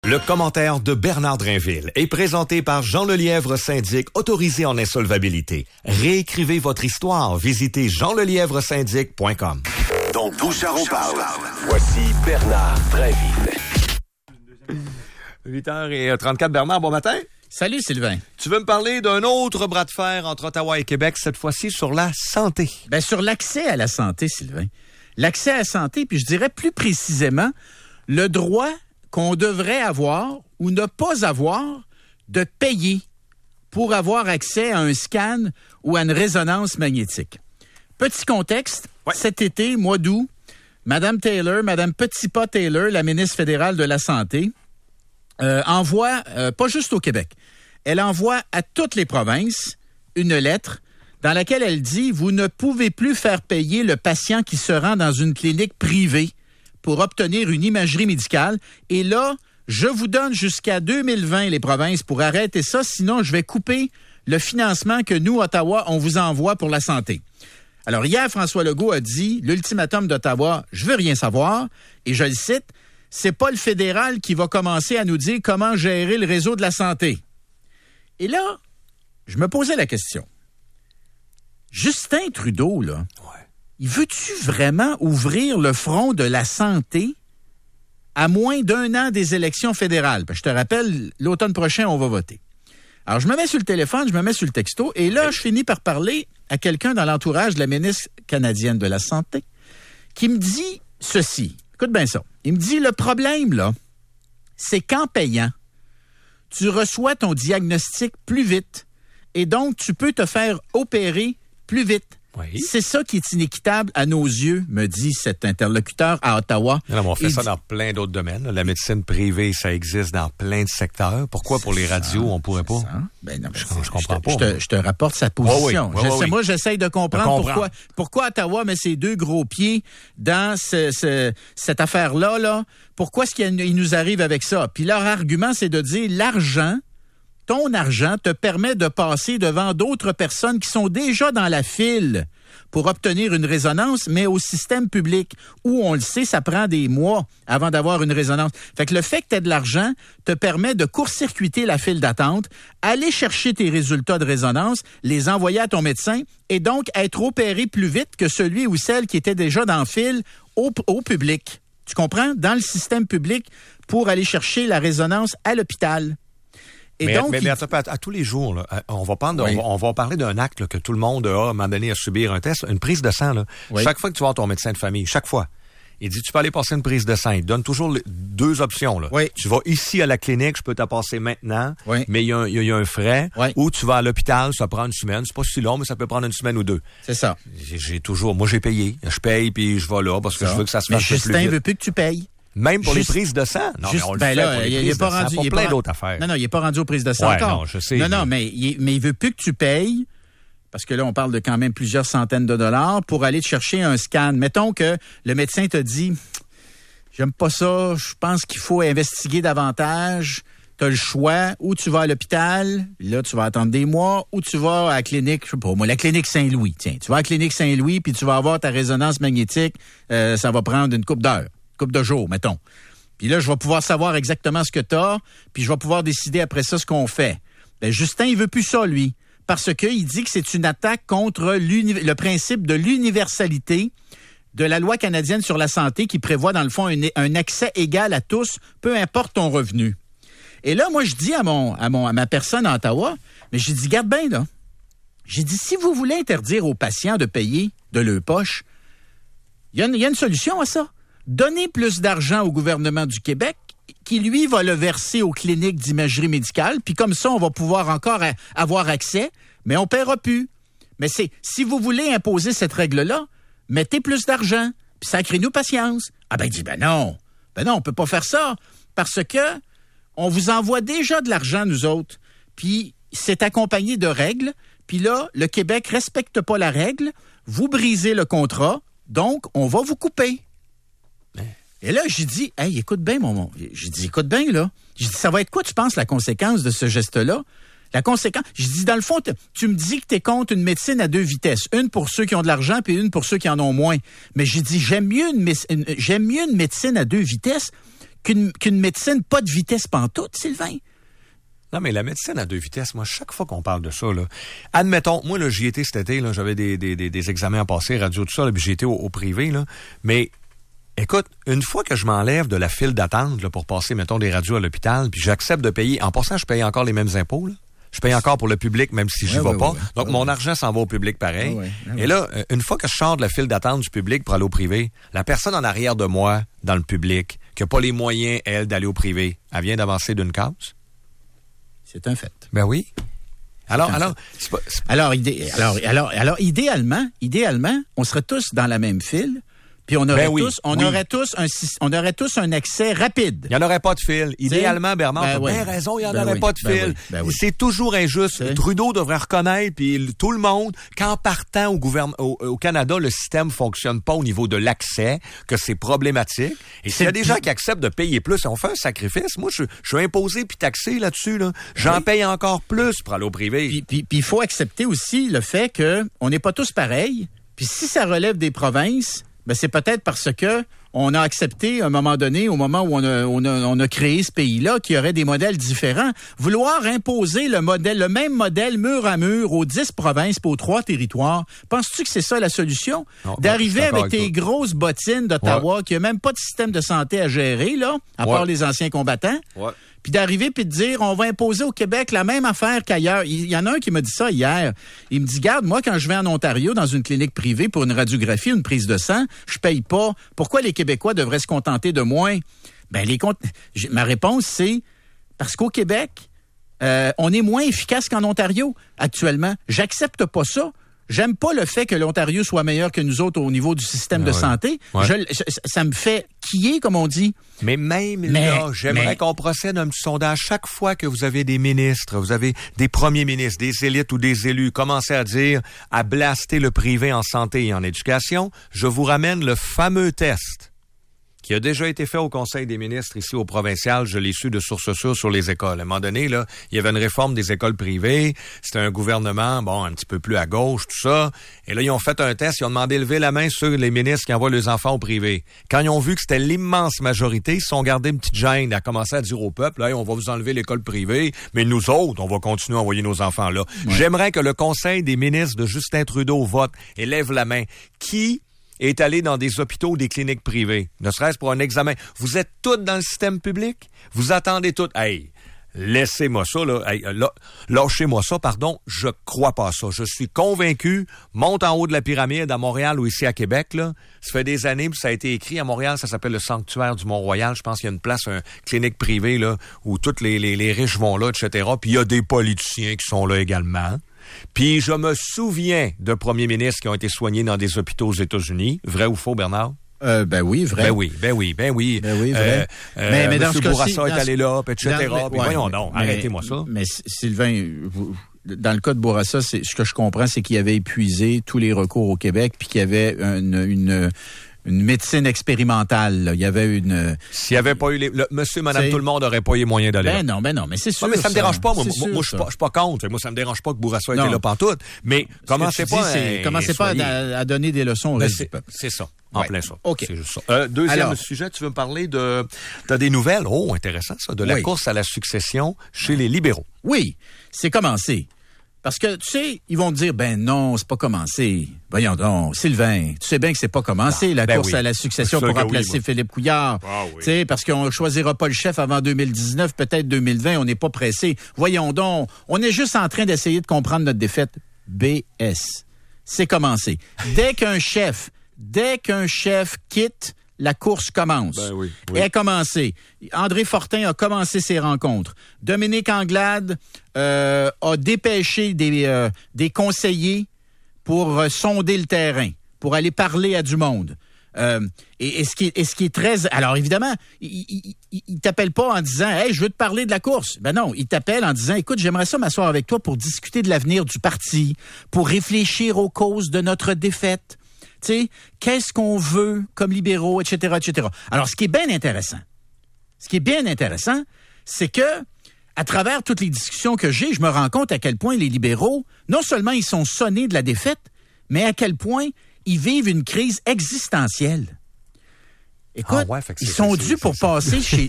Le commentaire de Bernard Drainville est présenté par Jean Lelièvre, syndic autorisé en insolvabilité. Réécrivez votre histoire. Visitez jeanlelièvresyndic.com. Donc, Bouchard, on parle. Voici Bernard Drainville. 8h34, Bernard, bon matin. Salut Sylvain. Tu veux me parler d'un autre bras de fer entre Ottawa et Québec, cette fois-ci sur la santé. Ben, sur l'accès à la santé, Sylvain. L'accès à la santé, puis je dirais plus précisément, le droit qu'on devrait avoir ou ne pas avoir de payer pour avoir accès à un scan ou à une résonance magnétique. Petit contexte, Cet été, mois d'août, Mme Petitpas Taylor, la ministre fédérale de la Santé, envoie, pas juste au Québec, elle envoie à toutes les provinces une lettre dans laquelle elle dit « Vous ne pouvez plus faire payer le patient qui se rend dans une clinique privée pour obtenir une imagerie médicale. Et là, je vous donne jusqu'à 2020, les provinces, pour arrêter ça. Sinon, je vais couper le financement que nous, Ottawa, on vous envoie pour la santé. » Alors, hier, François Legault a dit, l'ultimatum d'Ottawa, je veux rien savoir. Et je le cite, c'est pas le fédéral qui va commencer à nous dire comment gérer le réseau de la santé. Et là, je me posais la question. Justin Trudeau, là, il veut-tu vraiment ouvrir le front de la santé à moins d'1 an des élections fédérales? Parce que je te rappelle, l'automne prochain, on va voter. Alors, je me mets sur le téléphone, je me mets sur le texto, et là, je finis par parler à quelqu'un dans l'entourage de la ministre canadienne de la Santé qui me dit ceci. Écoute bien ça. Il me dit, le problème, là, c'est qu'en payant, tu reçois ton diagnostic plus vite et donc tu peux te faire opérer plus vite. Oui. C'est ça qui est inéquitable à nos yeux, me dit cet interlocuteur à Ottawa. Non, on fait ça dans plein d'autres domaines. La médecine privée, ça existe dans plein de secteurs. Pourquoi pour les radios, on pourrait pas? Ben non, je comprends pas. Je te rapporte sa position. Oui. Moi, j'essaye de comprendre pourquoi Ottawa met ses 2 gros pieds dans cette affaire-là. Là. Pourquoi est-ce qu'il nous arrive avec ça? Puis leur argument, c'est de dire ton argent te permet de passer devant d'autres personnes qui sont déjà dans la file pour obtenir une résonance, mais au système public, où on le sait, ça prend des mois avant d'avoir une résonance. Fait que le fait que tu aies de l'argent te permet de court-circuiter la file d'attente, aller chercher tes résultats de résonance, les envoyer à ton médecin et donc être opéré plus vite que celui ou celle qui était déjà dans la file au public. Tu comprends? Dans le système public pour aller chercher la résonance à l'hôpital. Mais à tous les jours, là, on va parler d'un acte là, que tout le monde a à un moment donné à subir un test, une prise de sang. Là. Oui. Chaque fois que tu vas voir ton médecin de famille, chaque fois, il dit tu peux aller passer une prise de sang. Il donne toujours 2 options. Là. Oui. Tu vas ici à la clinique, je peux t'en passer maintenant, mais il y a un frais. Oui. Ou tu vas à l'hôpital, ça prend 1 semaine. C'est pas si long, mais ça peut prendre 1 semaine ou 2. C'est ça. Moi j'ai payé. Je paye puis je vais là parce que je veux que ça se fasse plus vite. Mais Justin veut plus que tu payes. Même pour les prises de sang? Non, mais on le fait pour les prises de sang. Il y a plein d'autres affaires. Non, il n'est pas rendu aux prises de sang encore. Non, je sais. Non, mais il veut plus que tu payes, parce que là, on parle de quand même plusieurs centaines de dollars, pour aller te chercher un scan. Mettons que le médecin te dit, j'aime pas ça, je pense qu'il faut investiguer davantage. Tu as le choix, ou tu vas à l'hôpital, là, tu vas attendre des mois, ou tu vas à la clinique, je sais pas, moi, la clinique Saint-Louis. Tiens, tu vas à la clinique Saint-Louis, puis tu vas avoir ta résonance magnétique, ça va prendre une couple d'heures. Couple de jours, mettons. Puis là, je vais pouvoir savoir exactement ce que tu as, puis je vais pouvoir décider après ça ce qu'on fait. Ben, Justin, il veut plus ça, lui, parce qu'il dit que c'est une attaque contre le principe de l'universalité de la loi canadienne sur la santé qui prévoit, dans le fond, un accès égal à tous, peu importe ton revenu. Et là, moi, je dis à ma personne à Ottawa, mais j'ai dit, garde bien, là. J'ai dit, si vous voulez interdire aux patients de payer de leur poche, il y a une solution à ça. Donnez plus d'argent au gouvernement du Québec qui, lui, va le verser aux cliniques d'imagerie médicale, puis comme ça, on va pouvoir encore avoir accès, mais on ne paiera plus. Mais si vous voulez imposer cette règle-là, mettez plus d'argent, puis sacrez-nous patience. Ah ben, il dit, ben non, on peut pas faire ça, parce que on vous envoie déjà de l'argent, nous autres, puis c'est accompagné de règles, puis là, le Québec respecte pas la règle, vous brisez le contrat, donc on va vous couper. Et là, j'ai dit, hey, écoute bien, j'ai dit, écoute bien, là. J'ai dit, ça va être quoi, tu penses, la conséquence de ce geste-là? La conséquence, j'ai dit, dans le fond, tu me dis que t'es contre une médecine à 2 vitesses. Une pour ceux qui ont de l'argent, puis une pour ceux qui en ont moins. Mais j'ai dit, j'aime mieux une médecine à 2 vitesses qu'une médecine pas de vitesse pantoute, Sylvain. Non, mais la médecine à 2 vitesses, moi, chaque fois qu'on parle de ça, là, admettons, moi, là, j'y étais cet été, là, j'avais des examens à passer, radio, tout ça, là, puis j'y étais au privé, là, mais écoute, une fois que je m'enlève de la file d'attente là, pour passer, mettons, des radios à l'hôpital, puis j'accepte de payer, en passant, je paye encore les mêmes impôts, là. Je paye encore pour le public, même si j'y vais pas. Donc, mon argent s'en va au public pareil. Et là, une fois que je sors de la file d'attente du public pour aller au privé, la personne en arrière de moi, dans le public, qui n'a pas les moyens, elle, d'aller au privé, elle vient d'avancer d'une case? C'est un fait. Ben oui. Alors, idéalement, on serait tous dans la même file. Puis on aurait tous un accès rapide. Il n'y en aurait pas de fil. Idéalement, Bernard, tu as bien raison, il n'y en aurait pas de fil. C'est toujours injuste. Trudeau devrait reconnaître, puis tout le monde, qu'en partant au Canada, le système ne fonctionne pas au niveau de l'accès, que c'est problématique. Et s'il y a des gens qui acceptent de payer plus, on fait un sacrifice. Moi, je suis imposé puis taxé là-dessus. Là. J'en paye encore plus pour aller au privé. Puis il faut accepter aussi le fait qu'on n'est pas tous pareils. Puis si ça relève des provinces... Ben c'est peut-être parce que on a accepté à un moment donné, au moment où on a créé ce pays-là, qu'il y aurait des modèles différents. Vouloir imposer le même modèle mur à mur aux 10 provinces et aux 3 territoires, penses-tu que c'est ça la solution? Non, d'arriver avec tes grosses bottines d'Ottawa, qui n'a même pas de système de santé à gérer, là, à part les anciens combattants? Ouais. Puis d'arriver puis de dire, on va imposer au Québec la même affaire qu'ailleurs. Il y en a un qui m'a dit ça hier. Il me dit, garde, moi, quand je vais en Ontario, dans une clinique privée pour une radiographie, une prise de sang, je paye pas. Pourquoi les Québécois devraient se contenter de moins? Ben, ma réponse, c'est parce qu'au Québec, on est moins efficace qu'en Ontario actuellement. J'accepte pas ça. J'aime pas le fait que l'Ontario soit meilleur que nous autres au niveau du système de santé. Ouais. Ça me fait quiller, comme on dit. Mais là, j'aimerais qu'on procède à un petit sondage. Chaque fois que vous avez des ministres, vous avez des premiers ministres, des élites ou des élus, commencez à blaster le privé en santé et en éducation, je vous ramène le fameux test qui a déjà été fait au Conseil des ministres ici au provincial, je l'ai su de source sûre sur les écoles. À un moment donné, là, il y avait une réforme des écoles privées, c'était un gouvernement, un petit peu plus à gauche, tout ça, et là, ils ont fait un test, ils ont demandé de lever la main sur les ministres qui envoient leurs enfants au privé. Quand ils ont vu que c'était l'immense majorité, ils se sont gardés une petite gêne, à commencer à dire au peuple, on va vous enlever l'école privée, mais nous autres, on va continuer à envoyer nos enfants là. Ouais. J'aimerais que le Conseil des ministres de Justin Trudeau vote et lève la main. Qui est allé dans des hôpitaux ou des cliniques privées, ne serait-ce pour un examen. Vous êtes tous dans le système public? Vous attendez tous. Hey, laissez-moi ça, là. Hey, lâchez-moi ça, pardon. Je crois pas ça. Je suis convaincu. Monte en haut de la pyramide à Montréal ou ici à Québec, là. Ça fait des années, puis ça a été écrit à Montréal, ça s'appelle le Sanctuaire du Mont-Royal. Je pense qu'il y a une place, une clinique privée, là, où tous les riches vont là, etc. Puis il y a des politiciens qui sont là également. Puis je me souviens de premiers ministres qui ont été soignés dans des hôpitaux aux États-Unis. Vrai ou faux, Bernard? Ben oui, vrai. Ben oui, vrai. Mais dans ce cas-ci, Bourassa est allé là, etc. Puis voyons donc, arrêtez-moi ça. Mais Sylvain, dans le cas de Bourassa, ce que je comprends, c'est qu'il avait épuisé tous les recours au Québec, puis qu'il y avait une médecine expérimentale. Là. Il y avait une... S'il n'y avait pas eu monsieur, madame, tout le monde n'aurait pas eu les moyens d'aller là. Ben non, mais c'est sûr. Mais ça me dérange pas. Moi, je suis pas contre. Moi, ça me dérange pas que Bourassa ait été là pantoute. Mais commencez pas à donner des leçons au reste du peuple. C'est ça. En plein ça. OK. C'est juste ça. Deuxième sujet, tu veux me parler de... T'as des nouvelles? Oh, intéressant ça. De la course à la succession chez les libéraux. Oui, c'est commencé. Parce que, tu sais, ils vont te dire, ben non, c'est pas commencé. Voyons donc, Sylvain, tu sais bien que c'est pas commencé, la course à la succession pour remplacer Philippe Couillard. Tu sais, parce qu'on choisira pas le chef avant 2019, peut-être 2020, on n'est pas pressé. Voyons donc, on est juste en train d'essayer de comprendre notre défaite. BS. C'est commencé. Dès qu'un chef quitte, la course commence. Et elle a commencé. André Fortin a commencé ses rencontres. Dominique Anglade a dépêché des conseillers pour sonder le terrain, pour aller parler à du monde. Et ce qui est très... Alors, évidemment, il t'appelle pas en disant « Hey, je veux te parler de la course ». Ben non, il t'appelle en disant « Écoute, j'aimerais ça m'asseoir avec toi pour discuter de l'avenir du parti, pour réfléchir aux causes de notre défaite. » Tu sais, qu'est-ce qu'on veut comme libéraux, etc., etc. Alors, ce qui est bien intéressant, c'est que, à travers toutes les discussions que j'ai, je me rends compte à quel point les libéraux, non seulement ils sont sonnés de la défaite, mais à quel point ils vivent une crise existentielle. Écoute, ils sont dus pour passer chez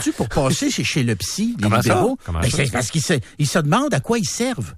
le psy, les libéraux. C'est parce qu'ils se demandent à quoi ils servent.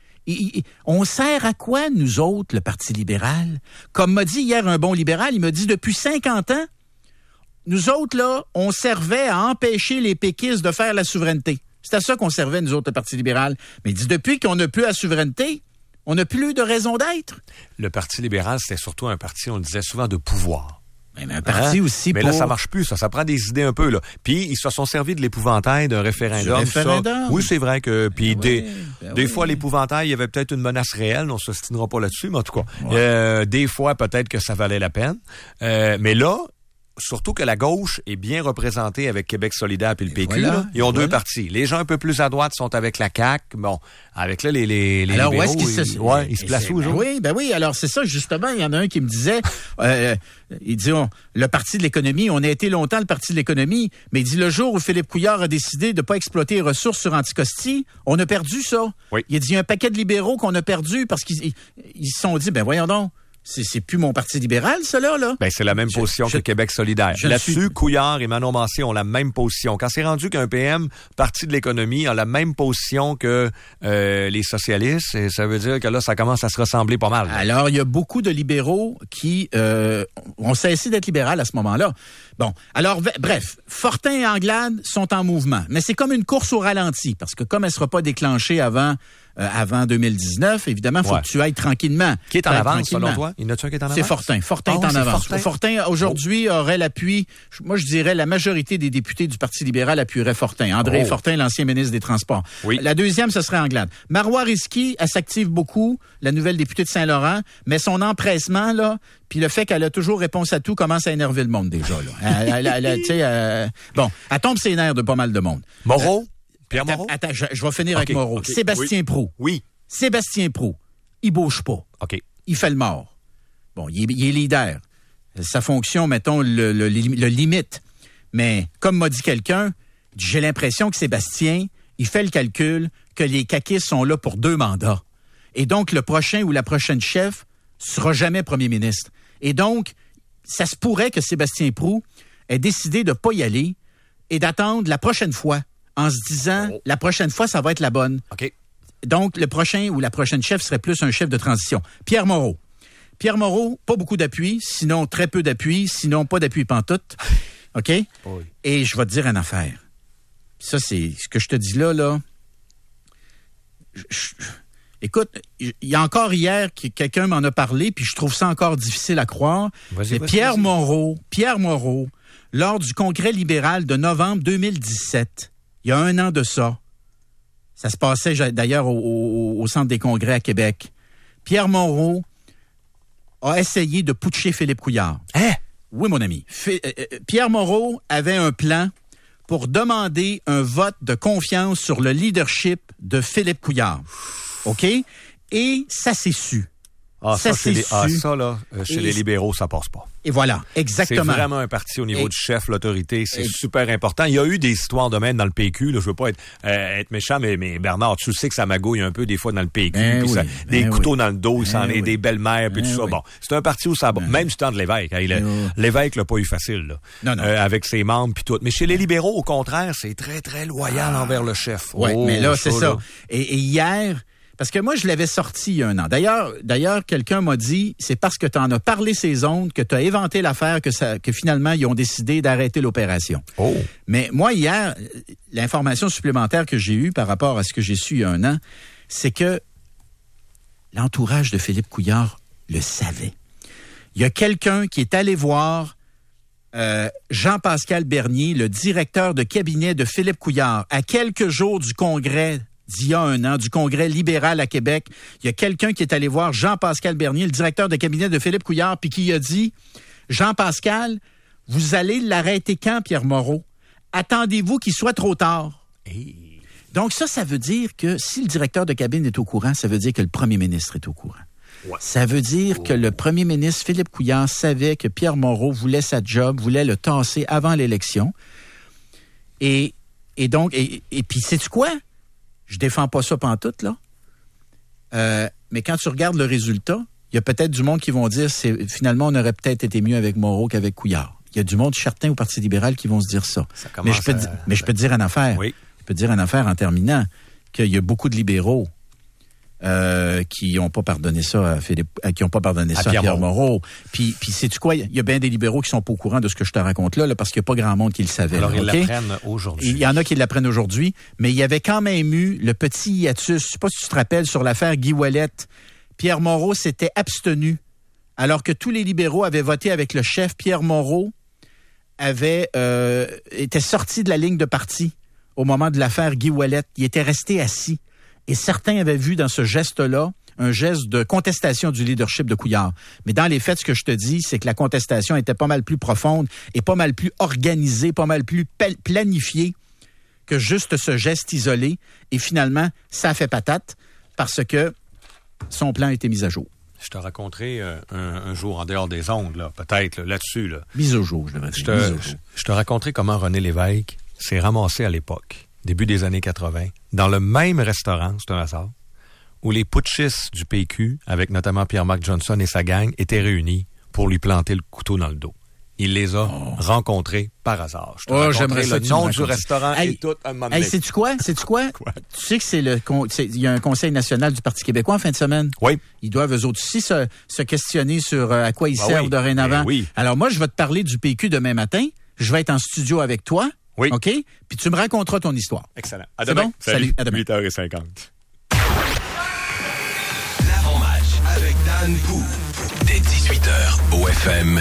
On sert à quoi, nous autres, le Parti libéral? Comme m'a dit hier un bon libéral, il m'a dit, depuis 50 ans, nous autres, là, on servait à empêcher les péquistes de faire la souveraineté. C'est à ça qu'on servait, nous autres, le Parti libéral. Mais il dit, depuis qu'on n'a plus la souveraineté, on n'a plus de raison d'être. Le Parti libéral, c'était surtout un parti, on le disait souvent, de pouvoir. Mais un parti aussi mais là, ça marche plus, ça prend des idées un peu, là. Puis, ils se sont servis de l'épouvantail d'un référendum. Ça. Oui, c'est vrai que, puis des fois, l'épouvantail, il y avait peut-être une menace réelle, on ne s'ostinera pas là-dessus, mais en tout cas, des fois, peut-être que ça valait la peine. Mais là, surtout que la gauche est bien représentée avec Québec solidaire puis le PQ. Là. Ils ont deux partis. Les gens un peu plus à droite sont avec la CAQ. Bon, avec là, les alors, libéraux, où est-ce qu'ils ils se placent où, aujourd'hui? Oui. Alors, c'est ça, justement. Il y en a un qui me disait, il dit, le Parti de l'économie, on a été longtemps le Parti de l'économie, mais il dit, le jour où Philippe Couillard a décidé de pas exploiter les ressources sur Anticosti, on a perdu ça. Oui. Il a dit, il y a un paquet de libéraux qu'on a perdu parce qu'ils se sont dit, voyons donc. C'est plus mon Parti libéral, ça, là. Ben, c'est la même position que Québec solidaire. Là-dessus, Couillard et Manon Mancé ont la même position. Quand c'est rendu qu'un PM, Parti de l'économie, a la même position que les socialistes, et ça veut dire que là, ça commence à se ressembler pas mal. Alors, il y a beaucoup de libéraux qui ont cessé d'être libéraux à ce moment-là. Bon, alors, bref, Fortin et Anglade sont en mouvement. Mais c'est comme une course au ralenti, parce que comme elle ne sera pas déclenchée avant 2019, évidemment, il faut que tu ailles tranquillement. Qui est en avance, selon toi? Il y en a-tu un qui est en avance? C'est Fortin. Fortin est en avance. Fortin, aujourd'hui, aurait l'appui, moi, je dirais, la majorité des députés du Parti libéral appuierait Fortin. André Fortin, l'ancien ministre des Transports. Oui. La deuxième, ce serait Anglade. Marois Risky, elle s'active beaucoup, la nouvelle députée de Saint-Laurent, mais son empressement, là, puis le fait qu'elle a toujours réponse à tout commence à énerver le monde, déjà, là. Bon, elle tombe ses nerfs de pas mal de monde. Moreau? Pierre Moreau? Attends, je vais finir avec Moreau. Sébastien Proulx. Oui. Sébastien Proulx. Il bouge pas. OK. Il fait le mort. Bon, il est leader. Sa fonction, mettons, le limite. Mais, comme m'a dit quelqu'un, j'ai l'impression que Sébastien, il fait le calcul que les caquistes sont là pour 2 mandats. Et donc, le prochain ou la prochaine chef sera jamais premier ministre. Et donc, ça se pourrait que Sébastien Proulx ait décidé de pas y aller et d'attendre la prochaine fois. En se disant, la prochaine fois, ça va être la bonne. OK. Donc, le prochain ou la prochaine chef serait plus un chef de transition. Pierre Moreau. Pierre Moreau, pas beaucoup d'appui, sinon très peu d'appui, sinon pas d'appui pantoute. OK? Oui. Et je vais te dire une affaire. Ça, c'est ce que je te dis là. Écoute, il y a encore hier que quelqu'un m'en a parlé, puis je trouve ça encore difficile à croire. Mais Pierre Moreau, lors du congrès libéral de novembre 2017, il y a 1 an de ça. Ça se passait d'ailleurs au Centre des congrès à Québec. Pierre Moreau a essayé de putcher Philippe Couillard. Hein? Oui, mon ami. Pierre Moreau avait un plan pour demander un vote de confiance sur le leadership de Philippe Couillard. OK? Et ça s'est su. Chez les libéraux, ça passe pas. Et voilà, exactement. C'est vraiment un parti au niveau du chef, l'autorité, c'est super important. Il y a eu des histoires de même dans le PQ, là, je veux pas être méchant, mais Bernard, tu sais que ça magouille un peu des fois dans le PQ, des couteaux dans le dos, des belles-mères, puis tout ça. Bon, c'est un parti où ça même du temps de Lévesque. L'évêque l'a pas eu facile, là. Non. Avec ses membres puis tout. Mais chez les libéraux, au contraire, c'est très, très loyal envers le chef. Oui, mais là, c'est ça. Et hier... Parce que moi, je l'avais sorti il y a 1 an. D'ailleurs, quelqu'un m'a dit, c'est parce que tu en as parlé ces ondes, que tu as éventé l'affaire, que finalement, ils ont décidé d'arrêter l'opération. Oh. Mais moi, hier, l'information supplémentaire que j'ai eue par rapport à ce que j'ai su il y a 1 an, c'est que l'entourage de Philippe Couillard le savait. Il y a quelqu'un qui est allé voir Jean-Pascal Bernier, le directeur de cabinet de Philippe Couillard, à quelques jours du congrès d'il y a 1 an, du congrès libéral à Québec. Il y a quelqu'un qui est allé voir Jean-Pascal Bernier, le directeur de cabinet de Philippe Couillard, puis qui a dit, Jean-Pascal, vous allez l'arrêter quand, Pierre Moreau? Attendez-vous qu'il soit trop tard. Hey. Donc ça veut dire que si le directeur de cabinet est au courant, ça veut dire que le premier ministre est au courant. Ouais. Ça veut dire que le premier ministre Philippe Couillard savait que Pierre Moreau voulait sa job, voulait le tasser avant l'élection. Et donc, puis sais-tu quoi? Je défends pas ça pantoute, là. Mais quand tu regardes le résultat, il y a peut-être du monde qui vont dire finalement, on aurait peut-être été mieux avec Moreau qu'avec Couillard. Il y a du monde certain au Parti libéral qui vont se dire ça. Mais je peux te dire une affaire. Oui. Je peux te dire une affaire en terminant, qu'il y a beaucoup de libéraux qui n'ont pas pardonné ça à Pierre Moreau. Puis sais-tu quoi? Il y a bien des libéraux qui sont pas au courant de ce que je te raconte là parce qu'il n'y a pas grand monde qui le savait. Alors, ils l'apprennent aujourd'hui. Il y en a qui l'apprennent aujourd'hui, mais il y avait quand même eu le petit hiatus. Je sais pas si tu te rappelles, sur l'affaire Guy Ouellet. Pierre Moreau s'était abstenu alors que tous les libéraux avaient voté avec le chef. Pierre Moreau était sorti de la ligne de parti au moment de l'affaire Guy Ouellet. Il était resté assis. Et certains avaient vu dans ce geste-là un geste de contestation du leadership de Couillard. Mais dans les faits, ce que je te dis, c'est que la contestation était pas mal plus profonde et pas mal plus organisée, pas mal plus planifiée que juste ce geste isolé. Et finalement, ça a fait patate parce que son plan a été mis à jour. Je te raconterai un jour en dehors des ondes, là, peut-être là-dessus. Là. Mise au jour, je devrais dire. Je te raconterai comment René Lévesque s'est ramassé à l'époque, début des années 80, dans le même restaurant, c'est un hasard, où les putschistes du PQ, avec notamment Pierre-Marc Johnson et sa gang, étaient réunis pour lui planter le couteau dans le dos. Il les a rencontrés par hasard. Je te raconterai le nom du restaurant et tout un moment. Sais-tu quoi? Tu sais que il y a un conseil national du Parti québécois en fin de semaine? Oui. Ils doivent eux autres aussi se questionner sur à quoi ils servent dorénavant. Oui. Alors moi, je vais te parler du PQ demain matin. Je vais être en studio avec toi. Oui. OK? Puis tu me raconteras ton histoire. Excellent. À demain. Bon? Salut. À demain. 8h50. L'avant-match avec Dan Pou. Dès 18h au FM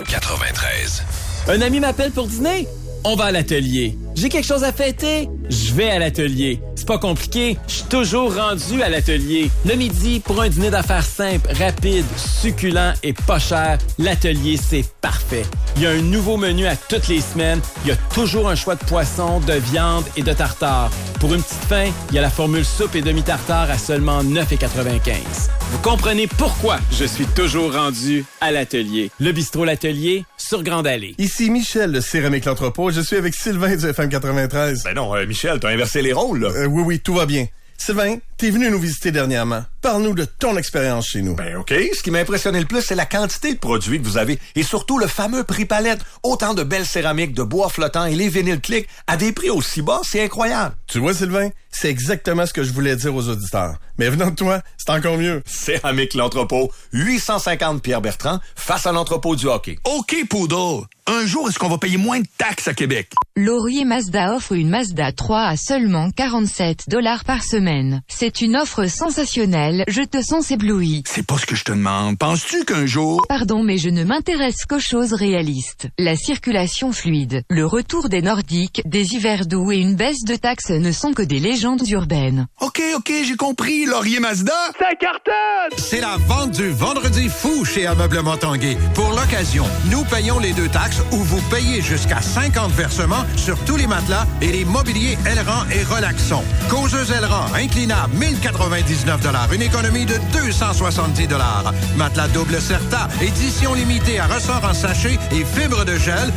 93. Un ami m'appelle pour dîner. On va à l'atelier. J'ai quelque chose à fêter. Je vais à l'atelier. C'est pas compliqué. Je suis toujours rendu à l'atelier. Le midi, pour un dîner d'affaires simple, rapide, succulent et pas cher, l'atelier, c'est parfait. Il y a un nouveau menu à toutes les semaines. Il y a toujours un choix de poisson, de viande et de tartare. Pour une petite fin, il y a la formule soupe et demi-tartare à seulement 9,95. Vous comprenez pourquoi je suis toujours rendu à l'atelier. Le bistrot L'Atelier sur Grande Allée. Ici Michel, le Céramique L'Entrepôt. Je suis avec Sylvain du FM 93. Ben non, Michel, t'as inversé les rôles, là. Oui, tout va bien. Sylvain, t'es venu nous visiter dernièrement. Parle-nous de ton expérience chez nous. Ben OK. Ce qui m'a impressionné le plus, c'est la quantité de produits que vous avez et surtout le fameux prix palette. Autant de belles céramiques, de bois flottant et les vinyles clics à des prix aussi bas, c'est incroyable. Tu vois, Sylvain, c'est exactement ce que je voulais dire aux auditeurs. Mais venant de toi, c'est encore mieux. Céramique L'Entrepôt, 850 Pierre Bertrand, face à l'entrepôt du hockey. OK, Poodle. Un jour, est-ce qu'on va payer moins de taxes à Québec? Laurier Mazda offre une Mazda 3 à seulement $47 par semaine. C'est une offre sensationnelle, je te sens ébloui. C'est pas ce que je te demande. Penses-tu qu'un jour... Pardon, mais je ne m'intéresse qu'aux choses réalistes. La circulation fluide, le retour des Nordiques, des hivers doux et une baisse de taxes ne sont que des légendes urbaines. OK, j'ai compris. Laurier Mazda, ça cartonne! C'est la vente du Vendredi fou chez Ameublement Tanguay. Pour l'occasion, nous payons les 2 taxes où vous payez jusqu'à 50 versements sur tous les matelas et les mobiliers Elran et Relaxon. Causeuse Elran, inclinable, 1099 $, une économie de 270 $. Matelas double Certa, édition limitée à ressort en sachet et fibre de gel,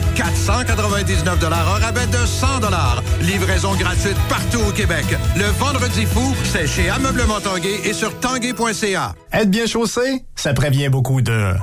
499 $, un rabais de 100 $. Livraison gratuite partout au Québec. Le Vendredi fou, c'est chez Ameublement Tanguay et sur tanguay.ca. Être bien chaussé, ça prévient beaucoup de...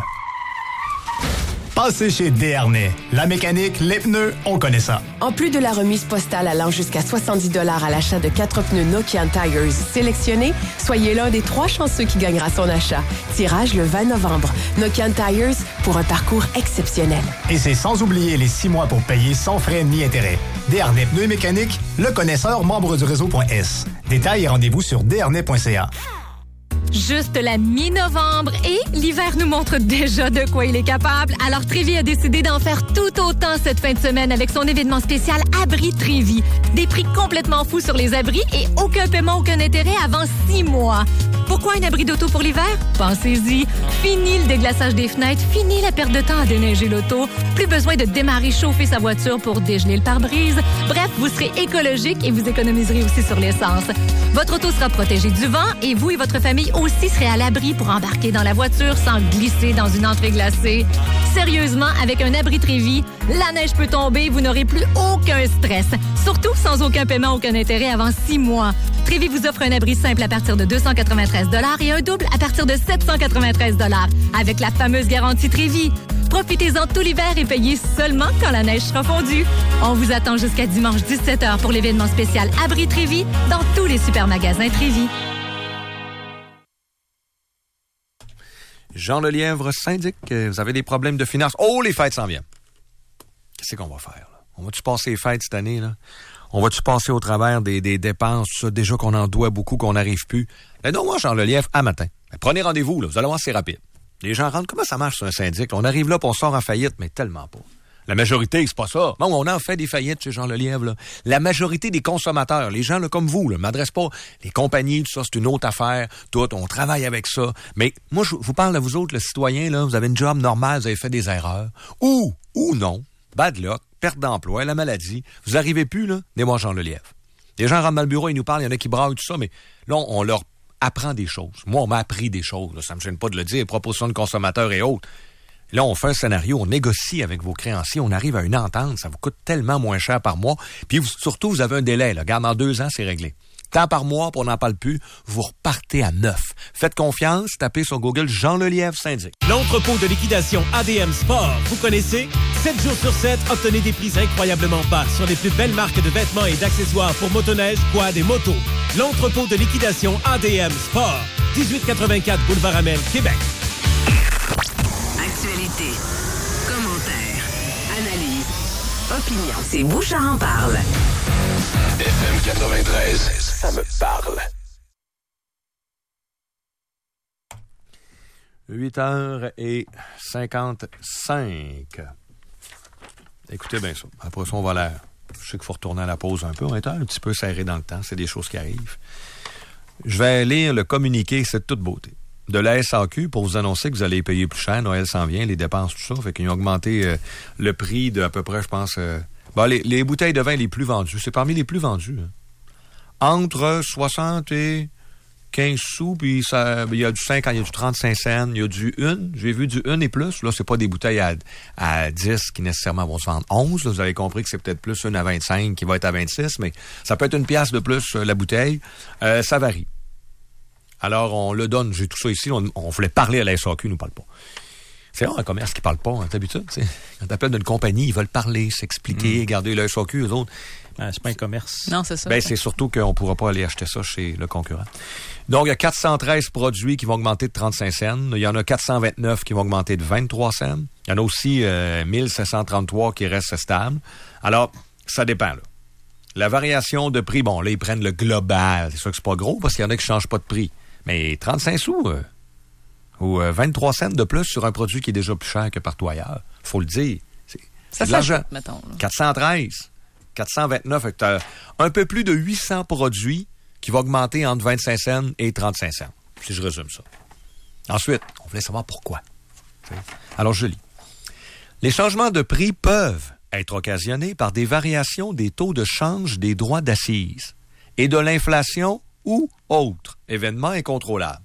Passez chez Desharnais. La mécanique, les pneus, on connaît ça. En plus de la remise postale allant jusqu'à 70 $ à l'achat de 4 pneus Nokian Tires sélectionnés, soyez l'un des 3 chanceux qui gagnera son achat. Tirage le 20 novembre. Nokian Tires pour un parcours exceptionnel. Et c'est sans oublier les 6 mois pour payer sans frais ni intérêt. Desharnais Pneus et Mécanique, le connaisseur, membre du réseau.s. Détails et rendez-vous sur desharnais.ca. Juste la mi-novembre et l'hiver nous montre déjà de quoi il est capable. Alors Trévi a décidé d'en faire tout autant cette fin de semaine avec son événement spécial Abri Trévi. Des prix complètement fous sur les abris et aucun paiement, aucun intérêt avant 6 mois. Pourquoi un abri d'auto pour l'hiver? Pensez-y. Fini le déglaçage des fenêtres, fini la perte de temps à déneiger l'auto. Plus besoin de démarrer chauffer sa voiture pour dégeler le pare-brise. Bref, vous serez écologique et vous économiserez aussi sur l'essence. Votre auto sera protégée du vent et vous et votre famille aussi serez à l'abri pour embarquer dans la voiture sans glisser dans une entrée glacée. Sérieusement, avec un abri Trévi, la neige peut tomber, vous n'aurez plus aucun stress. Surtout sans aucun paiement, aucun intérêt avant 6 mois. Trévi vous offre un abri simple à partir de 293 $ et un double à partir de 793 $. Avec la fameuse garantie Trévi. Profitez-en tout l'hiver et payez seulement quand la neige sera fondue. On vous attend jusqu'à dimanche 17h pour l'événement spécial Abri Trévi dans tous les supermagasins Trévi. Jean Lelièvre, syndic, vous avez des problèmes de finances. Oh, les fêtes s'en viennent. Qu'est-ce qu'on va faire, là? On va-tu passer les fêtes cette année, là? On va-tu passer au travers des dépenses, ça, déjà qu'on en doit beaucoup, qu'on n'arrive plus? Ben non, moi, Jean Lelièvre, à matin. Ben, prenez rendez-vous, là. Vous allez voir, c'est rapide. Les gens rentrent. Comment ça marche sur un syndic? On arrive là, puis on sort en faillite, mais tellement pas. La majorité, c'est pas ça. Non, on en fait des faillites chez Jean Lelièvre, là. La majorité des consommateurs, les gens là, comme vous, là, m'adressent pas. Les compagnies, tout ça, c'est une autre affaire. Tout, on travaille avec ça. Mais moi, je vous parle à vous autres, le citoyen, là, vous avez une job normale, vous avez fait des erreurs. Ou non. Bad luck, perte d'emploi, la maladie. Vous arrivez plus, là, venez-moi Jean Lelièvre. Les gens rentrent dans le bureau, ils nous parlent, il y en a qui braillent, tout ça, mais là, on leur apprend des choses. Moi, on m'a appris des choses, là, ça me gêne pas de le dire, propositions de consommateurs et autres. Là, on fait un scénario, on négocie avec vos créanciers, on arrive à une entente, ça vous coûte tellement moins cher par mois. Puis surtout, vous avez un délai, là. Regarde, dans 2 ans, c'est réglé. Tant par mois, puis on n'en parle plus, vous repartez à 9. Faites confiance, tapez sur Google Jean Lelièvre syndic. L'entrepôt de liquidation ADM Sport, vous connaissez? 7 jours sur 7, obtenez des prix incroyablement bas sur les plus belles marques de vêtements et d'accessoires pour motoneige, quad et moto. L'entrepôt de liquidation ADM Sport, 1884 Boulevard Amel, Québec. Actualité, commentaires, analyse, opinion. C'est Bouchard en parle. FM 93, ça me parle. 8h55. Écoutez bien ça. Après ça, on va l'air. Je sais qu'il faut retourner à la pause un peu. On est un petit peu serré dans le temps. C'est des choses qui arrivent. Je vais lire le communiqué, c'est de toute beauté, de la SAQ pour vous annoncer que vous allez payer plus cher. Noël s'en vient, les dépenses, tout ça. Fait qu'ils ont augmenté le prix de à peu près, je pense... les bouteilles de vin les plus vendues, c'est parmi les plus vendues. Hein. Entre 60 et 15 sous, puis il y a du 5, il y a du 35 cents, il y a du 1. J'ai vu du 1 et plus. Là, c'est pas des bouteilles à 10 qui nécessairement vont se vendre 11. Là, vous avez compris que c'est peut-être plus une à 25 qui va être à 26, mais ça peut être une pièce de plus la bouteille. Ça varie. Alors, on le donne. J'ai tout ça ici. On voulait parler à la SAQ, ils nous parle pas. C'est rare un commerce qui parle pas, hein, d'habitude. Quand t'appelles d'une compagnie, ils veulent parler, s'expliquer, garder le SAQ, eux autres. C'est pas un commerce. Non, c'est ça. Ben, c'est surtout qu'on pourra pas aller acheter ça chez le concurrent. Donc, il y a 413 produits qui vont augmenter de 35 cents. Il y en a 429 qui vont augmenter de 23 cents. Il y en a aussi 1733 qui restent stables. Alors, ça dépend, là. La variation de prix, bon, là, ils prennent le global. C'est sûr que c'est pas gros parce qu'il y en a qui changent pas de prix. Mais 35 sous... ou 23 cents de plus sur un produit qui est déjà plus cher que partout ailleurs. Faut le dire. C'est de l'argent. Mettons, là. 413, 429, un peu plus de 800 produits qui vont augmenter entre 25 cents et 35 cents. Si je résume ça. Ensuite, on voulait savoir pourquoi. Alors, je lis. Les changements de prix peuvent être occasionnés par des variations des taux de change des droits d'assises et de l'inflation ou autres événements incontrôlables.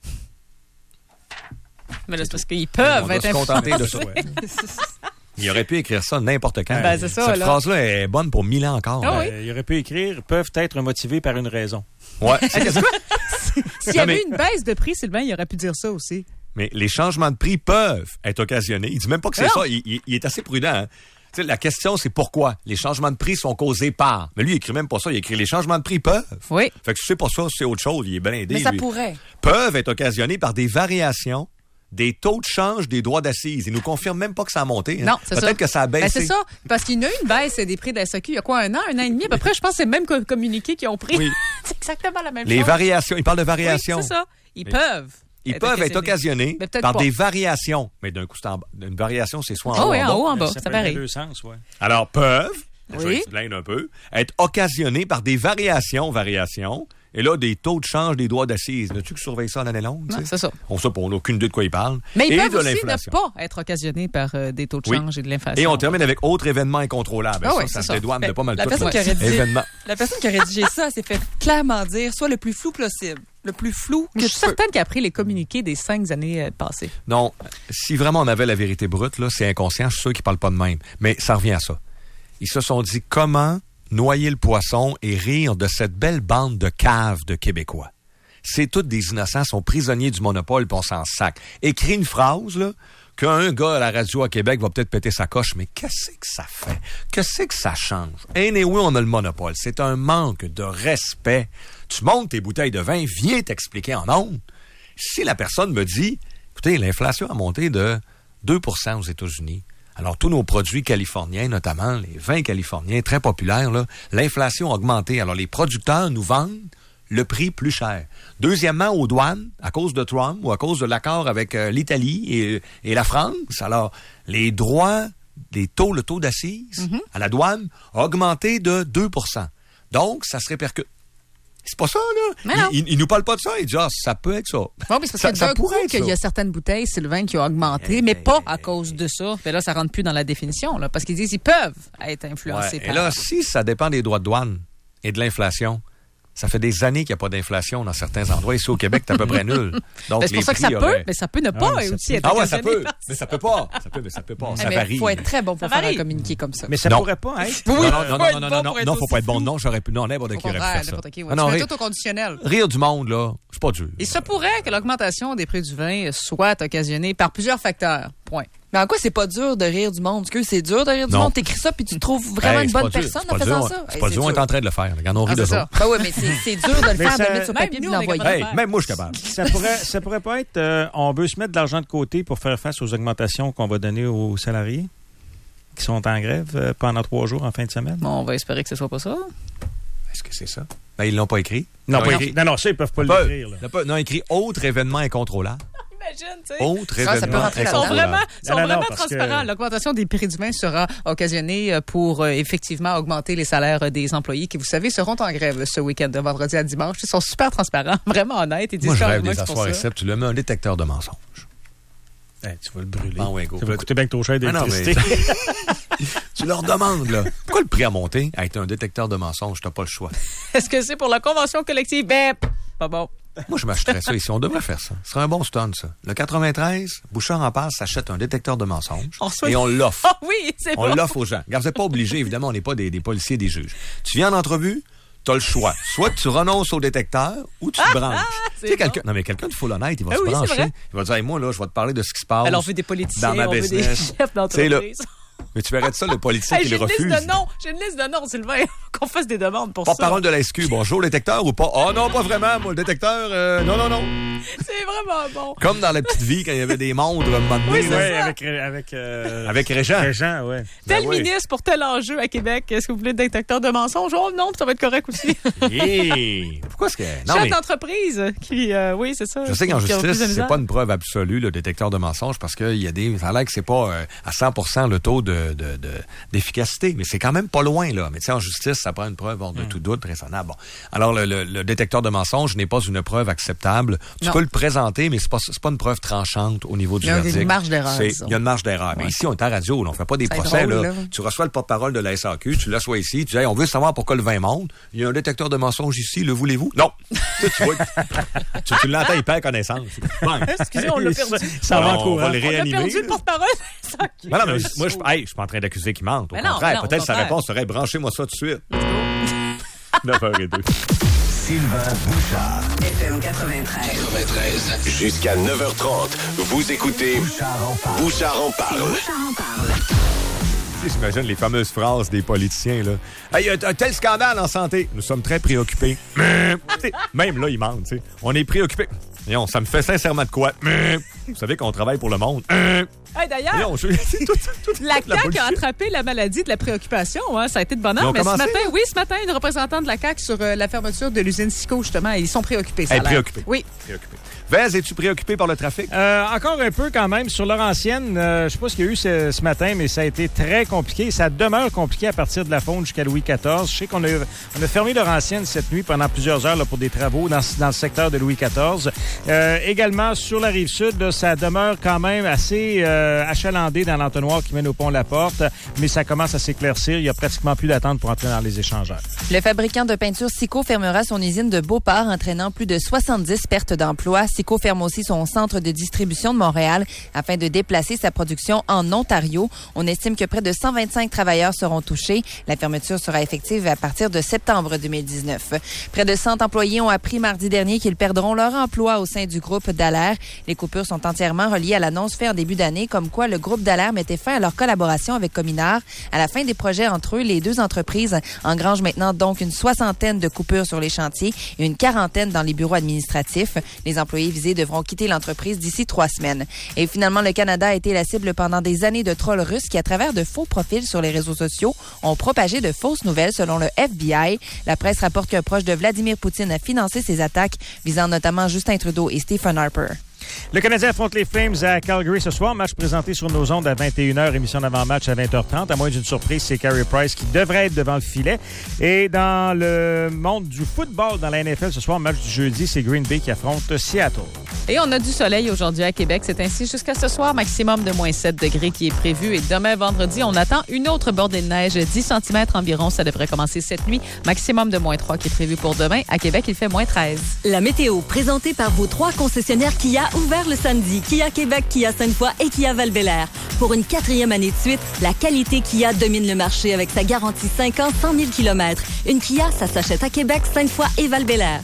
Mais là, c'est parce qu'ils peuvent être se contenter de ça. Il aurait pu écrire ça n'importe quand. Ben, c'est ça, cette phrase-là est bonne pour 1000 ans encore. Ah, oui. Il aurait pu écrire « peuvent être motivés par une raison ». Ouais. S'il y avait une baisse de prix, Sylvain, il aurait pu dire ça aussi. Mais les changements de prix peuvent être occasionnés. Il dit même pas que c'est ça. Il est assez prudent. Hein? La question, c'est pourquoi les changements de prix sont causés par. Mais lui, il écrit même pas ça. Il écrit les changements de prix peuvent. Oui. Fait que si c'est pas ça, c'est autre chose. Il est blindé. Mais ça pourrait. Peuvent être occasionnés par des variations des taux de change des droits d'assises. Il nous confirme même pas que ça a monté. Hein. Non, c'est ça. Peut-être que ça a baissé. Ben, c'est ça, parce qu'il y a eu une baisse des prix de la SAQ il y a quoi, un an et demi? À peu près, je pense que c'est le même communiqué qu'ils ont pris. Oui. C'est exactement la même chose. Les variations, il parle de variations. Oui, c'est ça. Ils peuvent être occasionnés par des variations. Mais d'un coup, une variation, c'est soit en haut, en haut, en bas. Ça varie. Dans deux sens, ouais. Alors, peuvent, oui. je blinde un peu, être occasionnés par des variations, et là, des taux de change des droits d'assises. N'as-tu que surveiller ça l'année longue? Non, c'est ça. On n'a aucune idée de quoi il parle. Mais ils peuvent de aussi ne pas être occasionnés par des taux de change et de l'inflation. Et on termine avec autre événement incontrôlable. Ça se dédouane de pas mal de La personne qui a rédigé ça s'est fait clairement dire soit le plus flou possible. Le plus flou que je suis certaine qu'il a pris les communiqués des 5 années passées. Non, si vraiment on avait la vérité brute, là, c'est inconscient. Je suis sûr qu'ils parlent pas de même. Mais ça revient à ça. Ils se sont dit comment noyer le poisson et rire de cette belle bande de caves de Québécois. C'est tous des innocents, sont prisonniers du monopole, puis on s'en sac. Écris une phrase, là, qu'un gars à la radio à Québec va peut-être péter sa coche, mais qu'est-ce que ça fait? Qu'est-ce que ça change? Anyway, on a le monopole. C'est un manque de respect. Tu montes tes bouteilles de vin, viens t'expliquer en ondes. Si la personne me dit, écoutez, l'inflation a monté de 2% aux États-Unis. Alors, tous nos produits californiens, notamment les vins californiens très populaires, là, l'inflation a augmenté. Alors, les producteurs nous vendent le prix plus cher. Deuxièmement, aux douanes, à cause de Trump ou à cause de l'accord avec l'Italie et la France, alors les droits, le taux d'assises à la douane a augmenté de 2%. Donc, ça se répercute. C'est pas ça, là. Il nous parle pas de ça. Il dit, ça peut être ça. Bon, mais c'est parce que d'un coup qu'il y a certaines bouteilles, Sylvain, qui ont augmenté, mais pas à cause de ça. Mais là, ça rentre plus dans la définition, là, parce qu'ils disent qu'ils peuvent être influencés par... Et là, si ça dépend des droits de douane et de l'inflation, ça fait des années qu'il n'y a pas d'inflation dans certains endroits. Ici, au Québec, c'est à peu près nul. Donc, c'est pour ça que ça peut, mais ça peut ne pas aussi être ça peut. Mais ça peut pas. Ça peut pas. Ça varie. Il faut être très bon pour faire un communiqué comme ça. Mais ça pourrait pas être. Non, faut pas être bon. Non, j'aurais pu. Non, n'importe qui aurait pu faire ça. Tu fais tout au conditionnel. Rire du monde, là, c'est pas dur. Il se pourrait que l'augmentation des prix du vin soit occasionnée par plusieurs facteurs. Point. Mais en quoi c'est pas dur de rire du monde? Parce que c'est dur de rire du monde. T'écris ça puis tu trouves vraiment une bonne personne en faisant ça. C'est pas dur, on est en train de le faire. Regarde, on rit de ça. Ben oui, mais c'est dur de le faire, de mettre sur papier et de l'envoyer. Même moi, je suis capable. Ça pourrait pas être, on veut se mettre de l'argent de côté pour faire face aux augmentations qu'on va donner aux salariés qui sont en grève pendant 3 jours en fin de semaine? Bon, on va espérer que ce soit pas ça. Est-ce que c'est ça? Ben, ils l'ont pas écrit. Non, ça, ils peuvent pas l'écrire. Non, écrit autre événement incontrôlable. Imagine, tu sais. Autre événement. Ils sont vraiment transparents. L'augmentation des prix du vin sera occasionnée pour effectivement augmenter les salaires des employés qui, vous savez, seront en grève ce week-end de vendredi à dimanche. Ils sont super transparents, vraiment honnêtes. Ils disent moi, je rêve des asseoirs et tu le mets un détecteur de mensonges. Tu vas le brûler. Ah ouais, go. Ça va coûter bien que trop cher d'électricité. Tu leur demandes, là. Pourquoi le prix a monté? Avec un détecteur de mensonges, t'as pas le choix. Est-ce que c'est pour la convention collective? Ben, pas bon. Moi, je m'achèterais ça ici. On devrait faire ça. Ce serait un bon stunt, ça. Le 93, Bouchard en passe, s'achète un détecteur de mensonges et on l'offre. Oh oui, c'est bon. On l'offre aux gens. Regarde, vous n'êtes pas obligés, évidemment, on n'est pas des policiers, des juges. Tu viens en entrevue, t'as le choix. Soit tu renonces au détecteur ou tu te branches. Tu sais, quelqu'un de full honnête, il va se brancher. Il va dire, hey, moi, là, je vais te parler de ce qui se passe. Alors, on veut des politiciens, dans ma on business. veut des chefs d'entreprise. Mais tu verrais de ça, le politicien qui le refuse. J'ai une liste de noms, Sylvain. Qu'on fasse des demandes pour ça. Pas parole de la SQ. Bonjour, le détecteur ou pas? Oh non, pas vraiment. Moi, le détecteur, non. C'est vraiment bon. Comme dans La Petite Vie, quand il y avait des montres, à un moment donné. Oui, avec Régent. Régent, oui. Tel ministre pour tel enjeu à Québec. Est-ce que vous voulez un détecteur de mensonges? Oh non, ça va être correct aussi. Pourquoi est-ce que... Chef d'entreprise qui... oui, c'est ça. Je sais qu'en justice, c'est pas une preuve absolue, le détecteur de mensonges, parce qu'il y a des... Ça a l'air que c'est pas à 100% le taux d'efficacité, mais c'est quand même pas loin, là. Mais tu sais, en justice, ça prend une preuve hors de tout doute raisonnable. Bon. Alors, le détecteur de mensonges n'est pas une preuve acceptable. Tu peux le présenter, mais c'est pas une preuve tranchante au niveau du verdict. Il y a une marge d'erreur. Il y a une marge d'erreur. Mais ici, on est à radio, là, on fait pas des procès, drôle, là. Tu reçois le porte-parole de la SAQ, tu l'assois ici, tu dis, hey, on veut savoir pourquoi le vin monte. Il y a un détecteur de mensonges ici, le voulez-vous? Non. tu l'entends, il perd connaissance. Excusez, on l'a perdu. Ça va en courant. On a perdu le porte-parole de la SAQ. Non, mais moi, je suis pas en train d'accuser qu'il mente. Au contraire, peut-être sa réponse serait branchez-moi ça tout de suite. 9h02. Sylvain Bouchard. FM 93. Jusqu'à 9h30, vous écoutez Bouchard en parle. J'imagine les fameuses phrases des politiciens, là. Hey, il y a un tel scandale en santé. Nous sommes très préoccupés. Même là, ils mentent, tu sais. On est préoccupés. Voyons, ça me fait sincèrement de quoi? Vous savez qu'on travaille pour le monde. Hey, d'ailleurs, la CAQ a attrapé la maladie de la préoccupation. Hein. Ça a été de bonheur. Mais ce matin, une représentante de la CAQ sur la fermeture de l'usine Sico, justement, ils sont préoccupés. Préoccupés. Oui. Préoccupés. Vez, es-tu préoccupé par le trafic? Encore un peu quand même. Sur Laurentienne, je sais pas ce qu'il y a eu ce matin, mais ça a été très compliqué. Ça demeure compliqué à partir de la Faune jusqu'à Louis XIV. Je sais qu'on a fermé Laurentienne cette nuit pendant plusieurs heures là, pour des travaux dans le secteur de Louis XIV. Également, sur la Rive-Sud, là, ça demeure quand même assez achalandé dans l'entonnoir qui mène au pont La Porte, mais ça commence à s'éclaircir. Il y a pratiquement plus d'attente pour entrer dans les échangeurs. Le fabricant de peinture Sico fermera son usine de Beauport, entraînant plus de 70 pertes d'emplois. Sico ferme aussi son centre de distribution de Montréal afin de déplacer sa production en Ontario. On estime que près de 125 travailleurs seront touchés. La fermeture sera effective à partir de septembre 2019. Près de 100 employés ont appris mardi dernier qu'ils perdront leur emploi au sein du groupe Dallaire. Les coupures sont sont entièrement reliés à l'annonce faite en début d'année, comme quoi le groupe Dallaire mettait fin à leur collaboration avec Cominard. À la fin des projets entre eux, les deux entreprises engrangent maintenant donc une 60aine de coupures sur les chantiers et une 40aine dans les bureaux administratifs. Les employés visés devront quitter l'entreprise d'ici 3 semaines. Et finalement, le Canada a été la cible pendant des années de trolls russes qui, à travers de faux profils sur les réseaux sociaux, ont propagé de fausses nouvelles selon le FBI. La presse rapporte qu'un proche de Vladimir Poutine a financé ces attaques, visant notamment Justin Trudeau et Stephen Harper. Le Canadien affronte les Flames à Calgary ce soir. Match présenté sur nos ondes à 21h, émission d'avant-match à 20h30. À moins d'une surprise, c'est Carey Price qui devrait être devant le filet. Et dans le monde du football, dans la NFL, ce soir, match du jeudi, c'est Green Bay qui affronte Seattle. Et on a du soleil aujourd'hui à Québec. C'est ainsi jusqu'à ce soir, maximum de moins 7 degrés qui est prévu. Et demain, vendredi, on attend une autre bordée de neige, 10 cm environ. Ça devrait commencer cette nuit. Maximum de moins 3 qui est prévu pour demain. À Québec, il fait moins 13. La météo, présentée par vos 3 concessionnaires Kia ouvert le samedi. Kia Québec, Kia Sainte-Foy et Kia Val-Bélair. Pour une 4e année de suite, la qualité Kia domine le marché avec sa garantie 5 ans, 100 000 km. Une Kia, ça s'achète à Québec, Sainte-Foy et Val-Bélair.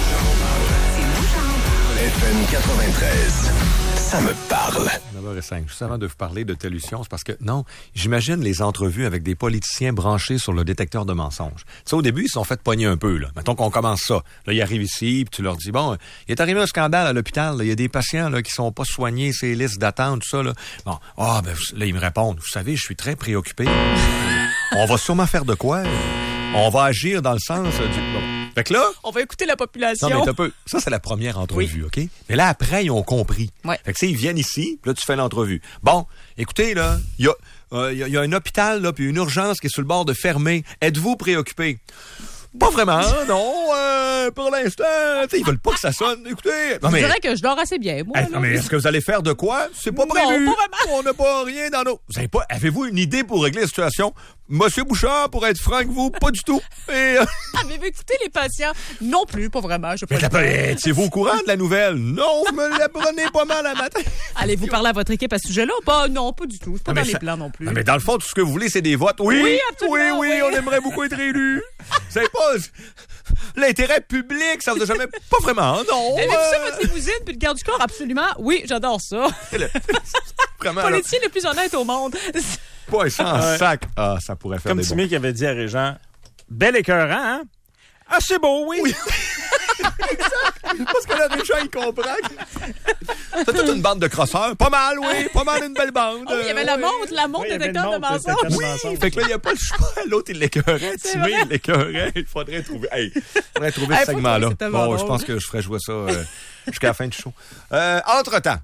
FM 93. Ça me parle. 9h05. Juste avant de vous parler de Tellution, c'est parce que, non, j'imagine les entrevues avec des politiciens branchés sur le détecteur de mensonges. Tu sais, au début, ils se sont fait pogner un peu, là. Mettons qu'on commence ça. Là, ils arrivent ici, puis tu leur dis, bon, il est arrivé un scandale à l'hôpital, là. Il y a des patients, là, qui sont pas soignés, ces listes d'attente, tout ça, là. Bon, là, ils me répondent, vous savez, je suis très préoccupé. On va sûrement faire de quoi? On va agir dans le sens du... Bon. Fait que là... On va écouter la population. Non, mais ça, c'est la première entrevue, OK? Mais là, après, ils ont compris. Ouais. Fait que, ils viennent ici, puis là, tu fais l'entrevue. Bon, écoutez, là, il y a un hôpital, là, puis une urgence qui est sur le bord de fermer. Êtes-vous préoccupé? Pas vraiment, non. Pour l'instant, ils veulent pas que ça sonne. Écoutez... Je dirais que je dors assez bien, moi. Non, mais est-ce que vous allez faire de quoi? C'est pas prévu. Non, pas vraiment. On n'a pas rien dans nos... Avez-vous une idée pour régler la situation? Monsieur Bouchard, pour être franc avec vous, pas du tout. Avez-vous écouté les patients? Non plus, pas vraiment. Êtes-vous au courant de la nouvelle? Non, vous me l'apprenez pas mal à matin. Allez-vous parler à votre équipe à ce sujet-là? Non, pas du tout. C'est pas dans les plans non plus. Mais dans le fond, tout ce que vous voulez, c'est des votes. Oui, absolument. Oui, on aimerait beaucoup être élus. Vous savez pas... L'intérêt public, ça vous a jamais... Pas vraiment, non. Avez-vous ça, votre limousine, puis le garde du corps? Absolument. Oui, j'adore ça. Vraiment, politicien le plus honnête au monde. Pas sans sac. Ah, ça pourrait faire comme des Timmy qui avait dit à Régent, bel écœurant, hein? Ah, c'est beau, oui. Exact. Parce que là, Régent, il comprend. C'est toute une bande de crosseurs. Pas mal, oui. Pas mal une belle bande. Oh, il y avait la montre détecteur de mensonges. Oui. Fait que là, il n'y a pas le choix. L'autre, il l'écœurait. Timmy, il l'écœurait. Il faudrait trouver ce segment-là. Bon, je pense que je ferais jouer ça jusqu'à la fin du show. Entre-temps.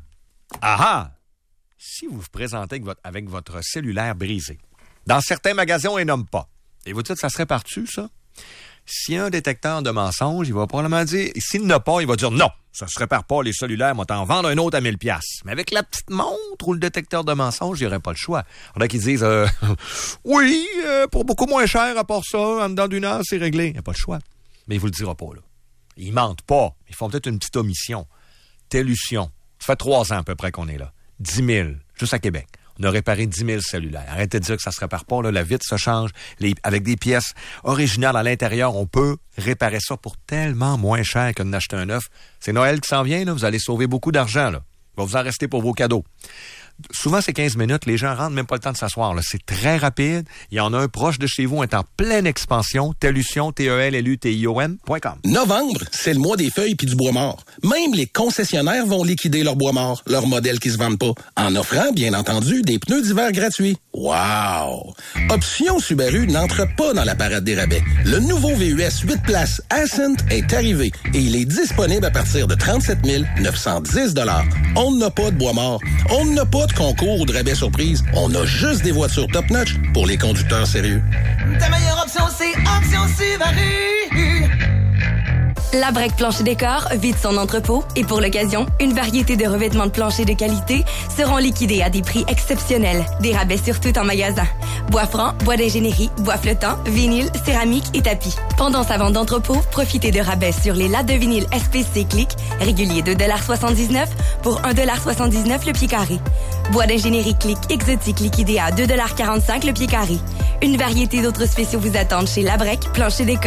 Si vous vous présentez avec votre cellulaire brisé, dans certains magasins, on les nomme pas. Et vous dites, ça serait par-dessus, ça? S'il y a un détecteur de mensonges, il va probablement dire, s'il n'a pas, il va dire non, ça se répare pas, les cellulaires, on t'en vendre un autre à 1000$. Mais avec la petite montre ou le détecteur de mensonges, il n'y aurait pas le choix. Il y en a qui disent, oui, pour beaucoup moins cher, à part ça, en dedans d'une heure, c'est réglé. Il n'y a pas le choix. Mais il vous le dira pas, là. Ils mentent pas. Ils font peut-être une petite omission. Tellution. Ça fait 3 ans à peu près qu'on est là. 10 000, juste à Québec. On a réparé 10 000 cellulaires. Arrêtez de dire que ça se répare pas, là. La vitre se change. Avec des pièces originales à l'intérieur, on peut réparer ça pour tellement moins cher que d'acheter un neuf. C'est Noël qui s'en vient, là. Vous allez sauver beaucoup d'argent, là. Il va vous en rester pour vos cadeaux. Souvent, c'est 15 minutes. Les gens rentrent même pas le temps de s'asseoir, là. C'est très rapide. Il y en a un proche de chez vous, est en pleine expansion. Tellution, TELLUTION.com. Novembre, c'est le mois des feuilles puis du bois mort. Même les concessionnaires vont liquider leur bois mort, leurs modèles qui se vendent pas, en offrant, bien entendu, des pneus d'hiver gratuits. Wow! Option Subaru n'entre pas dans la parade des rabais. Le nouveau VUS 8 places Ascent est arrivé et il est disponible à partir de 37 910 $. On n'a pas de bois mort. On n'a pas de concours ou de rabais surprise. On a juste des voitures top-notch pour les conducteurs sérieux. Ta meilleure option, c'est Option Subaru. Labrec Plancher Décor vide son entrepôt et pour l'occasion, une variété de revêtements de plancher de qualité seront liquidés à des prix exceptionnels. Des rabais sur tout en magasin. Bois franc, bois d'ingénierie, bois flottant, vinyle, céramique et tapis. Pendant sa vente d'entrepôt, profitez de rabais sur les lattes de vinyle SPC Click, réguliers de 2,79 $ pour 1,79 $ le pied carré. Bois d'ingénierie Click exotique liquidé à 2,45 $ le pied carré. Une variété d'autres spéciaux vous attendent chez Labrec Plancher Décor.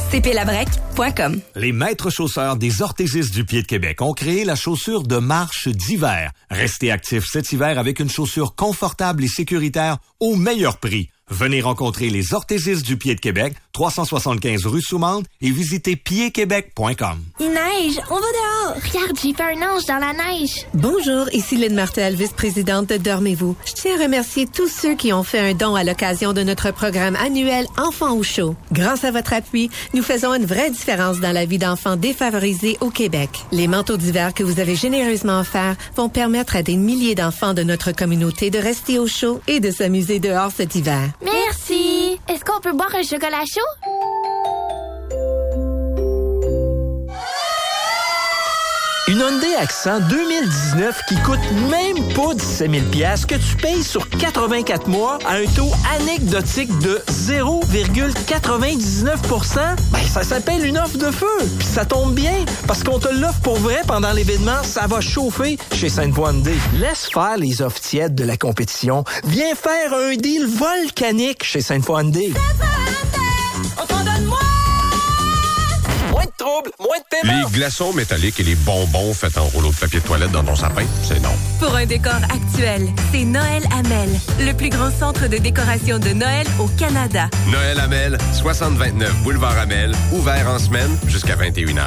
cplabrec.com. Les maîtres chausseurs des orthésistes du pied de Québec ont créé la chaussure de marche d'hiver. Restez actifs cet hiver avec une chaussure confortable et sécuritaire au meilleur prix. Venez rencontrer les orthésistes du pied de Québec, 375 rue Soumande, et visitez piedquebec.com. Il neige, on va dehors. Regarde, j'ai fait un ange dans la neige. Bonjour, ici Lynn Martel, vice-présidente de Dormez-vous. Je tiens à remercier tous ceux qui ont fait un don à l'occasion de notre programme annuel Enfants au chaud. Grâce à votre appui, nous faisons une vraie différence dans la vie d'enfants défavorisés au Québec. Les manteaux d'hiver que vous avez généreusement offerts vont permettre à des milliers d'enfants de notre communauté de rester au chaud et de s'amuser dehors cet hiver. Merci. Est-ce qu'on peut boire un chocolat chaud? Une Hyundai Accent 2019 qui coûte même pas 17 000 $, que tu payes sur 84 mois à un taux anecdotique de 0,99 %, ben ça s'appelle une offre de feu. Puis ça tombe bien, parce qu'on te l'offre pour vrai pendant l'événement, ça va chauffer chez Sainte-Foy Hyundai. Laisse faire les offres tièdes de la compétition. Viens faire un deal volcanique chez Sainte-Foy Hyundai. Moins de troubles, moins de paiement. Les glaçons métalliques et les bonbons faits en rouleau de papier de toilette dans ton sapin, c'est non. Pour un décor actuel, c'est Noël Hamel, le plus grand centre de décoration de Noël au Canada. Noël Hamel, 6029 Boulevard Hamel, ouvert en semaine jusqu'à 21h.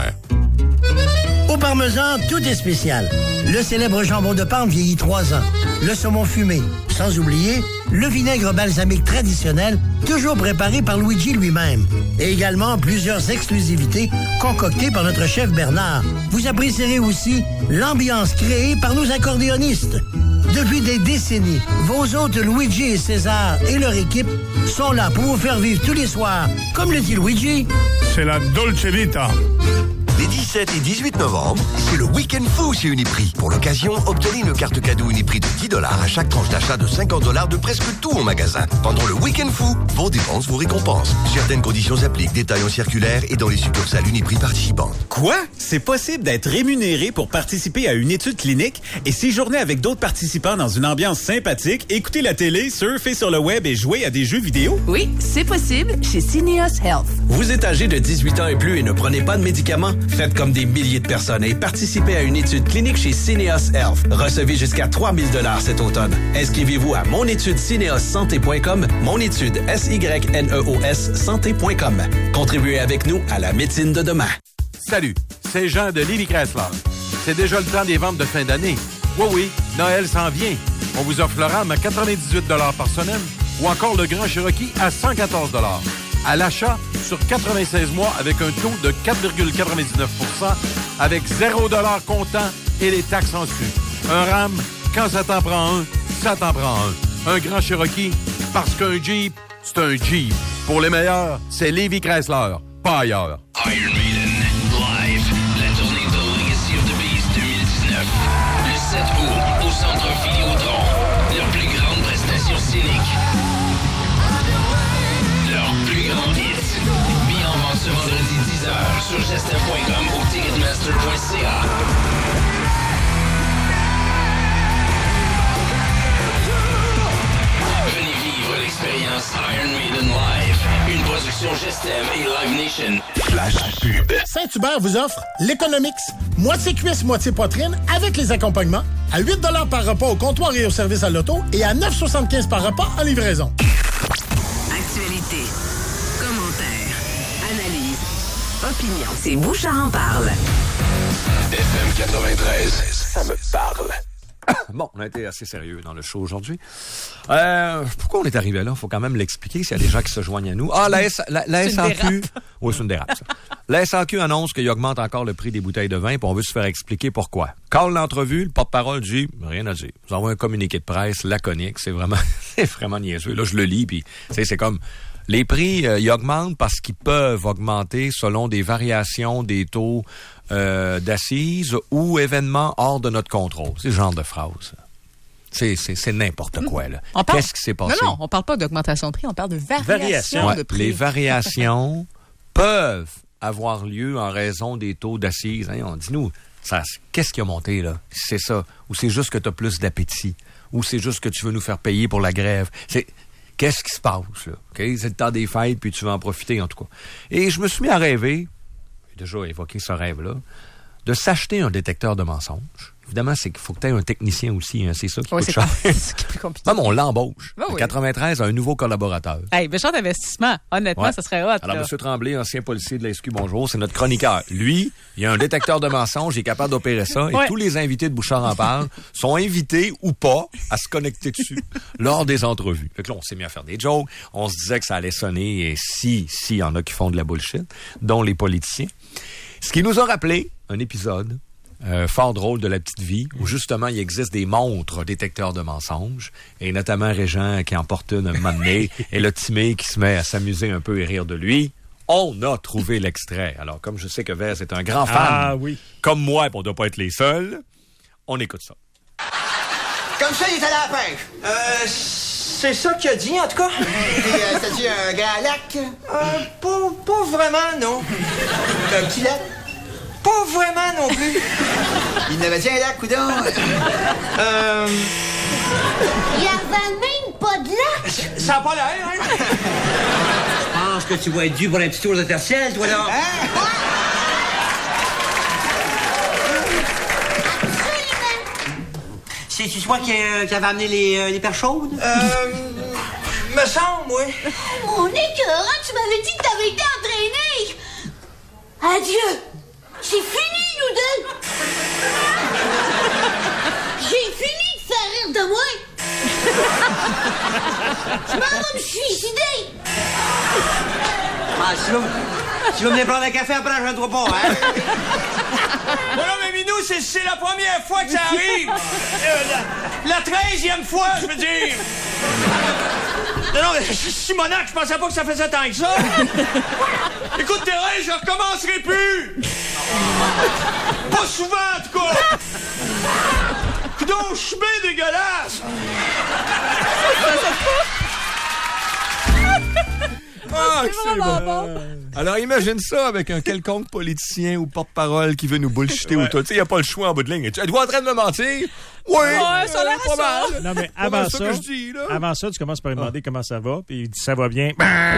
Au Parmesan, tout est spécial. Le célèbre jambon de Parme vieillit 3 ans. Le saumon fumé. Sans oublier, le vinaigre balsamique traditionnel, toujours préparé par Luigi lui-même. Et également plusieurs exclusivités concoctées par notre chef Bernard. Vous apprécierez aussi l'ambiance créée par nos accordéonistes. Depuis des décennies, vos hôtes Luigi et César et leur équipe sont là pour vous faire vivre tous les soirs, comme le dit Luigi. C'est la Dolce Vita. Les 17 et 18 novembre, c'est le Week-end Fou chez Uniprix. Pour l'occasion, obtenez une carte cadeau Uniprix de 10 $ à chaque tranche d'achat de 50 $ de presque tout en magasin. Pendant le Week-end Fou, vos dépenses vous récompensent. Certaines conditions s'appliquent. Détails en circulaire et dans les succursales Uniprix participantes. Quoi? C'est possible d'être rémunéré pour participer à une étude clinique et séjourner avec d'autres participants dans une ambiance sympathique, écouter la télé, surfer sur le web et jouer à des jeux vidéo? Oui, c'est possible chez Syneos Health. Vous êtes âgé de 18 ans et plus et ne prenez pas de médicaments? Faites comme des milliers de personnes et participez à une étude clinique chez Syneos Health. Recevez jusqu'à 3 000 $ cet automne. Inscrivez-vous à monétudesyneossanté.com, monétude SYNEOS santé.com. Contribuez avec nous à la médecine de demain. Salut, c'est Jean de Lévis Chrysler. C'est déjà le temps des ventes de fin d'année. Oui, Noël s'en vient. On vous offre le RAM à 98 $ par semaine ou encore le Grand Cherokee à 114 $. À l'achat, sur 96 mois avec un taux de 4,99 % avec 0 $ comptant et les taxes en dessus. Un RAM, quand ça t'en prend un, ça t'en prend un. Un Grand Cherokee, parce qu'un Jeep, c'est un Jeep. Pour les meilleurs, c'est Lévis Chrysler, pas ailleurs. Iron Maiden, live, la tournée de Legacy of the Beast 2019. Le 7 août, au Centre Vidéotron. Leur plus grande prestation scénique. Leur plus grand hit. Mis en vente ce vendredi 10h sur gestin.com ou ticketmaster.ca. Venez vivre l'expérience Iron Maiden Live. Une production Gestem et Live Nation. Flash pub. Saint-Hubert vous offre l'Economix. Moitié cuisse, moitié poitrine avec les accompagnements. À 8 $ par repas au comptoir et au service à l'auto et à 9,75 par repas en livraison. Actualité, commentaires, analyse, opinion. C'est Bouchard en parle. FM 93, ça me parle. Bon, on a été assez sérieux dans le show aujourd'hui. Pourquoi on est arrivé là? Il faut quand même l'expliquer s'il y a des gens qui se joignent à nous. Ah, la SAQ... Oui, c'est une dérape, ça. La SAQ annonce qu'il augmente encore le prix des bouteilles de vin, puis on veut se faire expliquer pourquoi. Carl l'entrevue, le porte-parole dit rien à dire. Vous envoie un communiqué de presse laconique, c'est vraiment niaiseux. Là, je le lis, puis c'est comme... Les prix, ils augmentent parce qu'ils peuvent augmenter selon des variations des taux d'assises ou événements hors de notre contrôle. C'est ce genre de phrase. C'est n'importe quoi, là. Qu'est-ce qui s'est passé? Non, on parle pas d'augmentation de prix, on parle de variation de prix. Les variations peuvent avoir lieu en raison des taux d'assises. Hein, dis-nous, qu'est-ce qui a monté, là? C'est ça. Ou c'est juste que tu as plus d'appétit? Ou c'est juste que tu veux nous faire payer pour la grève? Qu'est-ce qui se passe, là? Okay? C'est le temps des fêtes, puis tu vas en profiter, en tout cas. Et je me suis mis à rêver, j'ai déjà évoqué ce rêve-là, de s'acheter un détecteur de mensonges. Évidemment, c'est qu'il faut que tu aies un technicien aussi, hein, c'est ça qui coûte cher. C'est plus compliqué. Non, mais on l'embauche. Oui. 93, un nouveau collaborateur. Hey, méchant investissement. Honnêtement, ça serait hot. Alors, là. M. Tremblay, ancien policier de la SQ, bonjour, c'est notre chroniqueur. Lui, il a un détecteur de mensonges, il est capable d'opérer ça, et tous les invités de Bouchard en parle sont invités ou pas à se connecter dessus lors des entrevues. Fait que là, on s'est mis à faire des jokes, on se disait que ça allait sonner, et si, il y en a qui font de la bullshit, dont les politiciens. Ce qui nous a rappelé un épisode fort drôle de La Petite Vie, où justement il existe des montres détecteurs de mensonges, et notamment Régent qui en porte une un moment donné, et le Timé qui se met à s'amuser un peu et rire de lui. On a trouvé l'extrait. Alors, comme je sais que Vez est un grand fan, comme moi, et on ne doit pas être les seuls, on écoute ça. Comme ça, il est allé à la pêche. C'est ça qu'il a dit, en tout cas. T'as dit un grand lac? Pas vraiment, non. Un petit lac? Pas vraiment non plus. Il n'avait dit un lac, coudonc. Il y avait même pas de lac. Ça n'a pas l'air, hein? Je pense que tu vas être dû pour un petit tour de tertiel, toi, là. C'est-tu toi qui avait amené les perches chaudes? Me semble, oui. Mon écœurant, tu m'avais dit que t'avais été entraîné. Adieu. C'est fini, nous deux. J'ai fini de faire rire de moi. Je m'en vais me suicider. Ah, tu vas venir prendre un café après, je ne dois pas, hein? Voilà, mais Minou, c'est la première fois que ça arrive. La 13e fois, je veux dire. Non, mais Simonac, je pensais pas que ça faisait tant que ça. Écoute, Thérèse, je recommencerai plus. Pas souvent, en tout cas. Coudonc, je suis bien dégueulasse. Ah, c'est bon. Alors, imagine ça avec un quelconque politicien ou porte-parole qui veut nous bullshiter ou tout. Tu sais, il n'y a pas le choix en bout de ligne. Êtes-vous en train de me mentir? Oui, ça a l'air pas mal. Non, mais avant ça, tu commences par lui demander comment ça va, puis il dit ça va bien.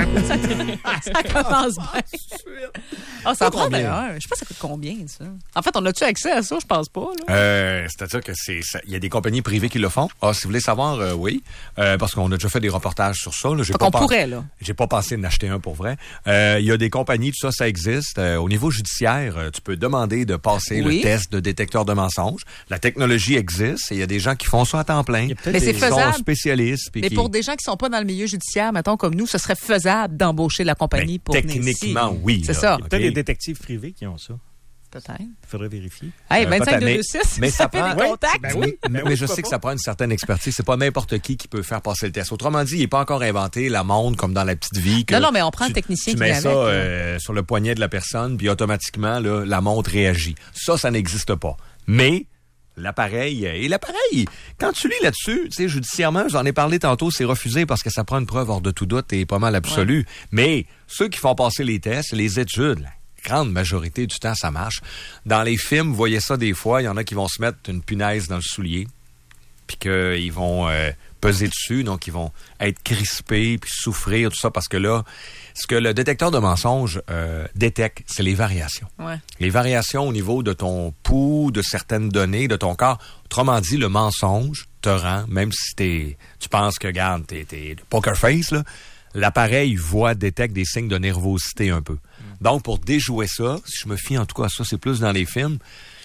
Ça commence bien. Ah, ça prend d'ailleurs. Je sais pas ça coûte combien, ça. En fait, on a-tu accès à ça? Je pense pas. C'est-à-dire que il y a des compagnies privées qui le font. Ah, si vous voulez savoir, oui. Parce qu'on a déjà fait des reportages sur ça. Là. Donc, on pourrait, là. J'ai pas pensé d'acheter un pour vrai. Il y a des compagnies, tout ça, ça existe. Au niveau judiciaire, tu peux demander de passer le test de détecteur de mensonges. La technologie existe. Il y a des gens qui font ça à temps plein. Mais c'est faisable. Qui sont spécialistes. Mais pour des gens qui sont pas dans le milieu judiciaire, mettons comme nous, ce serait faisable d'embaucher la compagnie pour venir ici. Techniquement, oui. C'est ça. Il y a peut-être des détectives privés qui ont ça. Peut-être. Il faudrait vérifier. Hey, 25-226, mais ça fait prend des contacts. Ben oui, mais je sais que ça prend une certaine expertise. C'est pas n'importe qui peut faire passer le test. Autrement dit, il n'est pas encore inventé la montre comme dans La Petite Vie. Que non, mais on prend un technicien qui vient avec. Tu mets ça sur le poignet de la personne, puis automatiquement, là, la montre réagit. Ça n'existe pas. Mais l'appareil, quand tu lis là-dessus, tu sais, judiciairement, j'en ai parlé tantôt, c'est refusé parce que ça prend une preuve hors de tout doute et pas mal absolue. Ouais. Mais ceux qui font passer les tests, les études, la grande majorité du temps, ça marche. Dans les films, vous voyez ça des fois, il y en a qui vont se mettre une punaise dans le soulier, puis qu'ils vont peser dessus, donc ils vont être crispés, puis souffrir, tout ça, parce que là, ce que le détecteur de mensonges détecte, c'est les variations. Ouais. Les variations au niveau de ton pouls, de certaines données, de ton corps. Autrement dit, le mensonge te rend, même si tu penses que, regarde, t'es poker face, là, l'appareil détecte des signes de nervosité un peu. Donc, pour déjouer ça, si je me fie en tout cas à ça, c'est plus dans les films,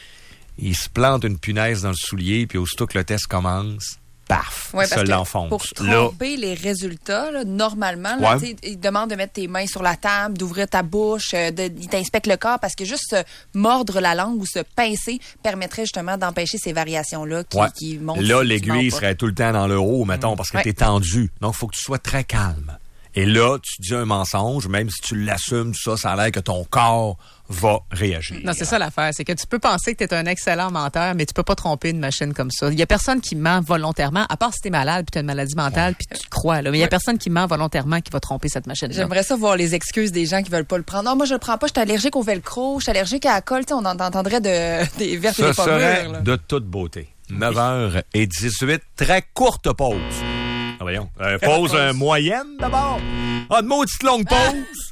il se plante une punaise dans le soulier, puis aussitôt que le test commence, paf, ouais, ça l'enfonce. Pour tromper les résultats, là, normalement, là, il demande de mettre tes mains sur la table, d'ouvrir ta bouche, il t'inspecte le corps parce que juste se mordre la langue ou se pincer permettrait justement d'empêcher ces variations-là qui montent. Là, l'aiguille serait tout le temps dans le haut, mettons, parce que t'es tendu. Donc, il faut que tu sois très calme. Et là, tu dis un mensonge, même si tu l'assumes, ça a l'air que ton corps va réagir. Non, c'est ça l'affaire. C'est que tu peux penser que tu es un excellent menteur, mais tu peux pas tromper une machine comme ça. Il y a personne qui ment volontairement, à part si tu es malade puis tu as une maladie mentale puis tu crois. Là. Mais il y a personne qui ment volontairement qui va tromper cette machine-là. J'aimerais ça voir les excuses des gens qui veulent pas le prendre. Non, moi, je le prends pas. Je suis allergique au velcro. Je suis allergique à la colle. On entendrait des vertes et des pommures. Ça serait de toute beauté. 9h18, très courte pause. Ah, voyons. Pause moyenne, d'abord. Ah, de maudite longue pause.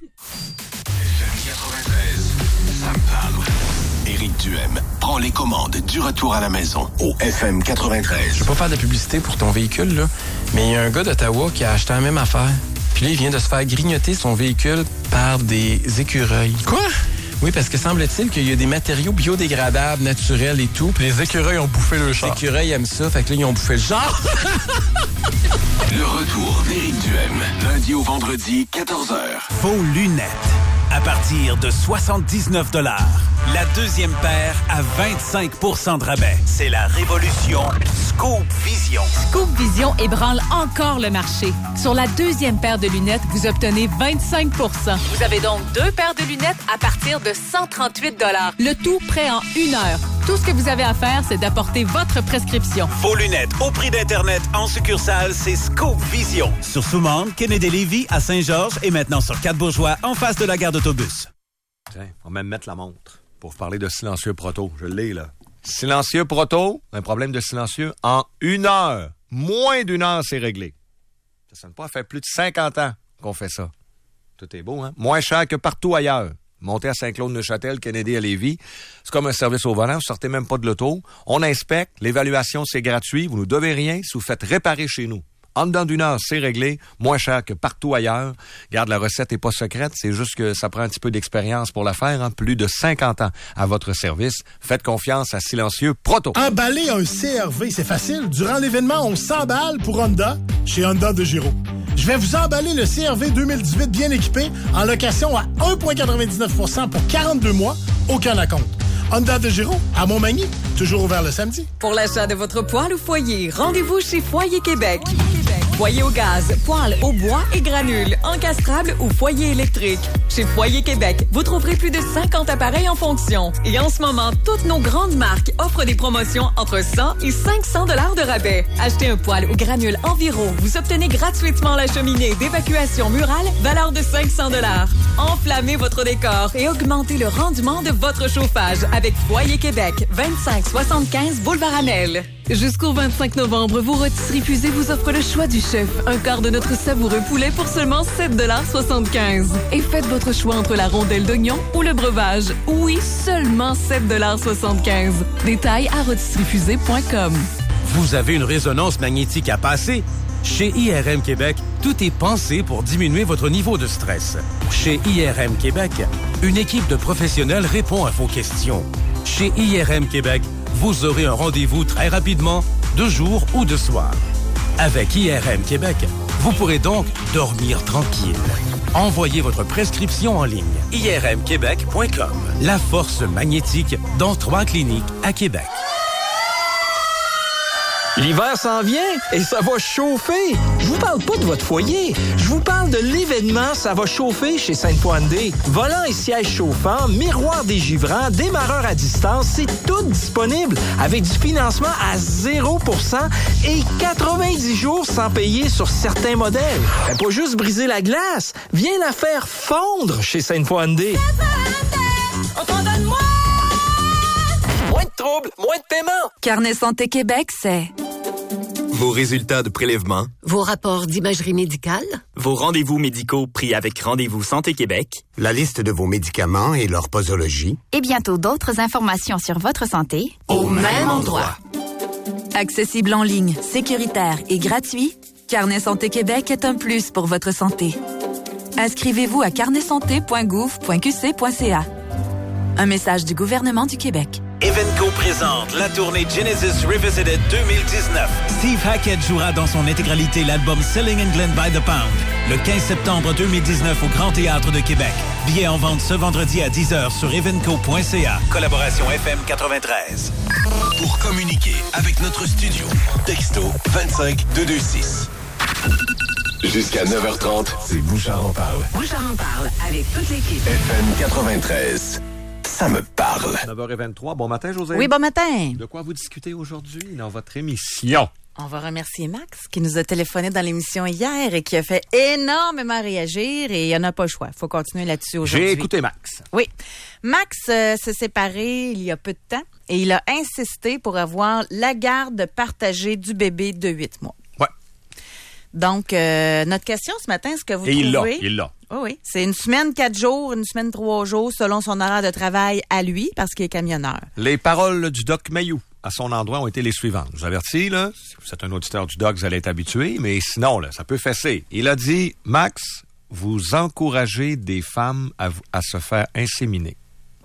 Ça me parle. Éric Duhem prend les commandes du retour à la maison au FM 93. Je veux pas faire de publicité pour ton véhicule, là, mais il y a un gars d'Ottawa qui a acheté la même affaire. Puis là, il vient de se faire grignoter son véhicule par des écureuils. Quoi? Oui, parce que semble-t-il qu'il y a des matériaux biodégradables, naturels et tout. Puis les écureuils ont bouffé le char. Les écureuils aiment ça, fait que là, ils ont bouffé le char. Le retour d'Éric Duhem, lundi au vendredi, 14h. Vos lunettes, à partir de 79 $. La deuxième paire à 25 % de rabais. C'est la révolution Scoop Vision. Scoop Vision ébranle encore le marché. Sur la deuxième paire de lunettes, vous obtenez 25 %. Vous avez donc 2 paires de lunettes à partir de 138 $. Le tout prêt en 1 heure. Tout ce que vous avez à faire, c'est d'apporter votre prescription. Vos lunettes au prix d'Internet en succursale, c'est Scoop Vision. Sur Soumande, Kennedy-Lévis, à Saint-Georges et maintenant sur 4 Bourgeois, en face de la gare d'autobus. Tiens, on va même mettre la montre pour vous parler de Silencieux Proto. Je l'ai, là. Silencieux Proto, un problème de silencieux en 1 heure. Moins d'1 heure, c'est réglé. Ça sonne pas, ça fait plus de 50 ans qu'on fait ça. Tout est beau, hein? Moins cher que partout ailleurs. Montez à Saint-Claude-Neuchâtel, Kennedy à Lévis. C'est comme un service au volant. Vous sortez même pas de l'auto. On inspecte. L'évaluation, c'est gratuit. Vous nous devez rien si vous faites réparer chez nous. En dedans d'1 heure, c'est réglé. Moins cher que partout ailleurs. Garde, la recette n'est pas secrète. C'est juste que ça prend un petit peu d'expérience pour la faire. Hein? Plus de 50 ans à votre service. Faites confiance à Silencieux Proto. Emballer un CR-V, c'est facile. Durant l'événement, on s'emballe pour Honda chez Honda de Giro. Je vais vous emballer le CR-V 2018 bien équipé en location à 1,99 % pour 42 mois. Aucun acompte. Honda de Giro, à Montmagny, toujours ouvert le samedi. Pour l'achat de votre poêle ou foyer, rendez-vous chez Foyer Québec. Foyer au gaz, poêle au bois et granules, encastrable ou foyer électrique. Chez Foyer Québec, vous trouverez plus de 50 appareils en fonction. Et en ce moment, toutes nos grandes marques offrent des promotions entre 100 et 500 $ de rabais. Achetez un poêle ou granule Enviro, vous obtenez gratuitement la cheminée d'évacuation murale, valeur de 500 $. Enflammez votre décor et augmentez le rendement de votre chauffage avec Foyer Québec, 2575 Boulevard Amel. Jusqu'au 25 novembre, vos rôtisseries Fusée vous offrent le choix du chef. Un quart de notre savoureux poulet pour seulement 7,75 $. Et faites votre choix entre la rondelle d'oignon ou le breuvage. Oui, seulement 7,75 $. Détails à rôtisseriefusée.com. Vous avez une résonance magnétique à passer? Chez IRM Québec, tout est pensé pour diminuer votre niveau de stress. Chez IRM Québec, une équipe de professionnels répond à vos questions. Chez IRM Québec, vous aurez un rendez-vous très rapidement, de jour ou de soir. Avec IRM Québec, vous pourrez donc dormir tranquille. Envoyez votre prescription en ligne. irmquebec.com. La force magnétique dans 3 cliniques à Québec. L'hiver s'en vient et ça va chauffer. Je vous parle pas de votre foyer. Je vous parle de l'événement Ça va chauffer chez Sainte-Foy-Andé. Volant et sièges chauffants, miroir dégivrant, démarreur à distance, c'est tout disponible avec du financement à 0% et 90 jours sans payer sur certains modèles. Mais pas juste briser la glace, viens la faire fondre chez Sainte-Foy-Andé. Moins de troubles, moins de paiement. Carnet Santé Québec, c'est vos résultats de prélèvement, vos rapports d'imagerie médicale, vos rendez-vous médicaux pris avec Rendez-vous Santé Québec, la liste de vos médicaments et leur posologie, et bientôt d'autres informations sur votre santé au même endroit. Accessible en ligne, sécuritaire et gratuit, Carnet Santé Québec est un plus pour votre santé. Inscrivez-vous à carnetsanté.gouv.qc.ca. Un message du gouvernement du Québec. Evenco présente la tournée Genesis Revisited 2019. Steve Hackett jouera dans son intégralité l'album Selling England by the Pound le 15 septembre 2019 au Grand Théâtre de Québec. Billets en vente ce vendredi à 10h sur evenco.ca. Collaboration FM 93. Pour communiquer avec notre studio, texto 25226. Jusqu'à 9h30, c'est Bouchard en parle. Bouchard en parle avec toute l'équipe. FM 93. Ça me parle. 9h23. Bon matin, José. Oui, bon matin. De quoi vous discutez aujourd'hui dans votre émission? On va remercier Max qui nous a téléphoné dans l'émission hier et qui a fait énormément réagir et il n'y en a pas le choix. Il faut continuer là-dessus aujourd'hui. J'ai écouté Max. Oui. Max s'est séparé il y a peu de temps et il a insisté pour avoir la garde partagée du bébé de 8 mois. Ouais. Donc, notre question ce matin, est-ce que vous trouvez... Il l'a. Oh oui, c'est une semaine 4 jours, une semaine 3 jours, selon son horaire de travail à lui, parce qu'il est camionneur. Les paroles du Doc Mayou à son endroit ont été les suivantes. Je vous avertis, là, si vous êtes un auditeur du Doc, vous allez être habitué, mais sinon, là, ça peut fesser. Il a dit, Max, vous encouragez des femmes à se faire inséminer.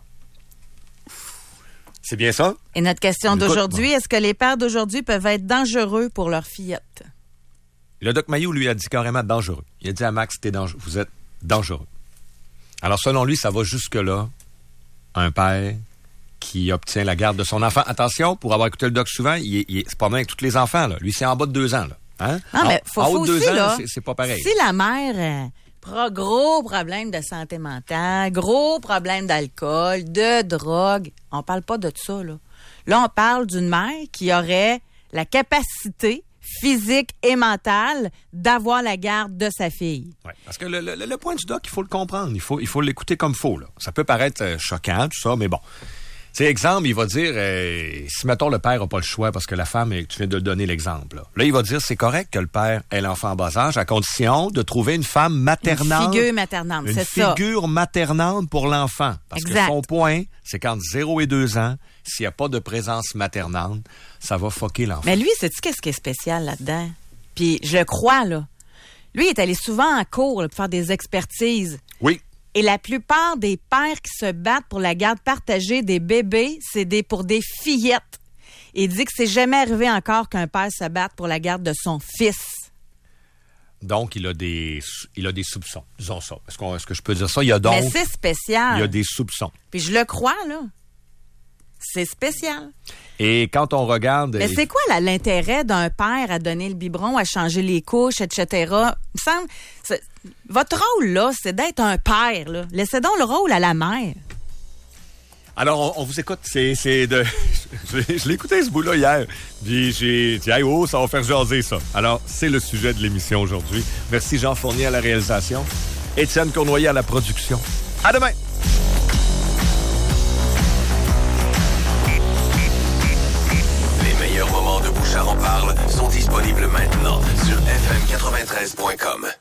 C'est bien ça? Et notre question d'aujourd'hui, est-ce que les pères d'aujourd'hui peuvent être dangereux pour leurs fillettes? Le Doc Mayou, lui, a dit carrément dangereux. Il a dit à Max, vous êtes dangereux. Alors, selon lui, ça va jusque-là. Un père qui obtient la garde de son enfant. Attention, pour avoir écouté le Doc souvent, c'est pas mal avec tous les enfants, là. Lui, c'est en bas de 2 ans, là. Hein? Non, mais faut en haut de 2 ans, là, c'est pas pareil. Si la mère gros problème de santé mentale, gros problème d'alcool, de drogue, on parle pas de ça, là. Là, on parle d'une mère qui aurait la capacité physique et mentale d'avoir la garde de sa fille. Oui, parce que le point du Doc, il faut le comprendre. Il faut l'écouter comme il faut, là. Ça peut paraître choquant, tout ça, mais bon. C'est exemple, il va dire, si, mettons, le père n'a pas le choix parce que la femme, tu viens de donner l'exemple. Là, il va dire, c'est correct que le père ait l'enfant en bas âge à condition de trouver une femme maternante. Une figure maternante, c'est ça. Une figure maternante pour l'enfant. Parce que son point, c'est qu'entre 0 et 2 ans, s'il n'y a pas de présence maternante, ça va fucker l'enfant. Mais lui, sais-tu qu'est-ce qui est spécial là-dedans? Puis je le crois, là. Lui, il est allé souvent en cours là, pour faire des expertises. Oui. Et la plupart des pères qui se battent pour la garde partagée des bébés, c'est pour des fillettes. Il dit que c'est jamais arrivé encore qu'un père se batte pour la garde de son fils. Donc, il a des soupçons. Disons ça. Est-ce que je peux dire ça? Il y a donc... Mais c'est spécial. Il y a des soupçons. Puis je le crois, là. C'est spécial. Et quand on regarde... Mais c'est quoi l'intérêt d'un père à donner le biberon, à changer les couches, etc.? Il me semble... Votre rôle, là, c'est d'être un père, là. Laissez donc le rôle à la mère. Alors, on vous écoute. Je l'ai écouté, ce bout-là, hier. Puis j'ai dit, hey, ça va faire jaser, ça. Alors, c'est le sujet de l'émission aujourd'hui. Merci Jean Fournier à la réalisation. Étienne Cournoyer à la production. À demain! Les meilleurs moments de Bouchard en parle sont disponibles maintenant sur fm93.com.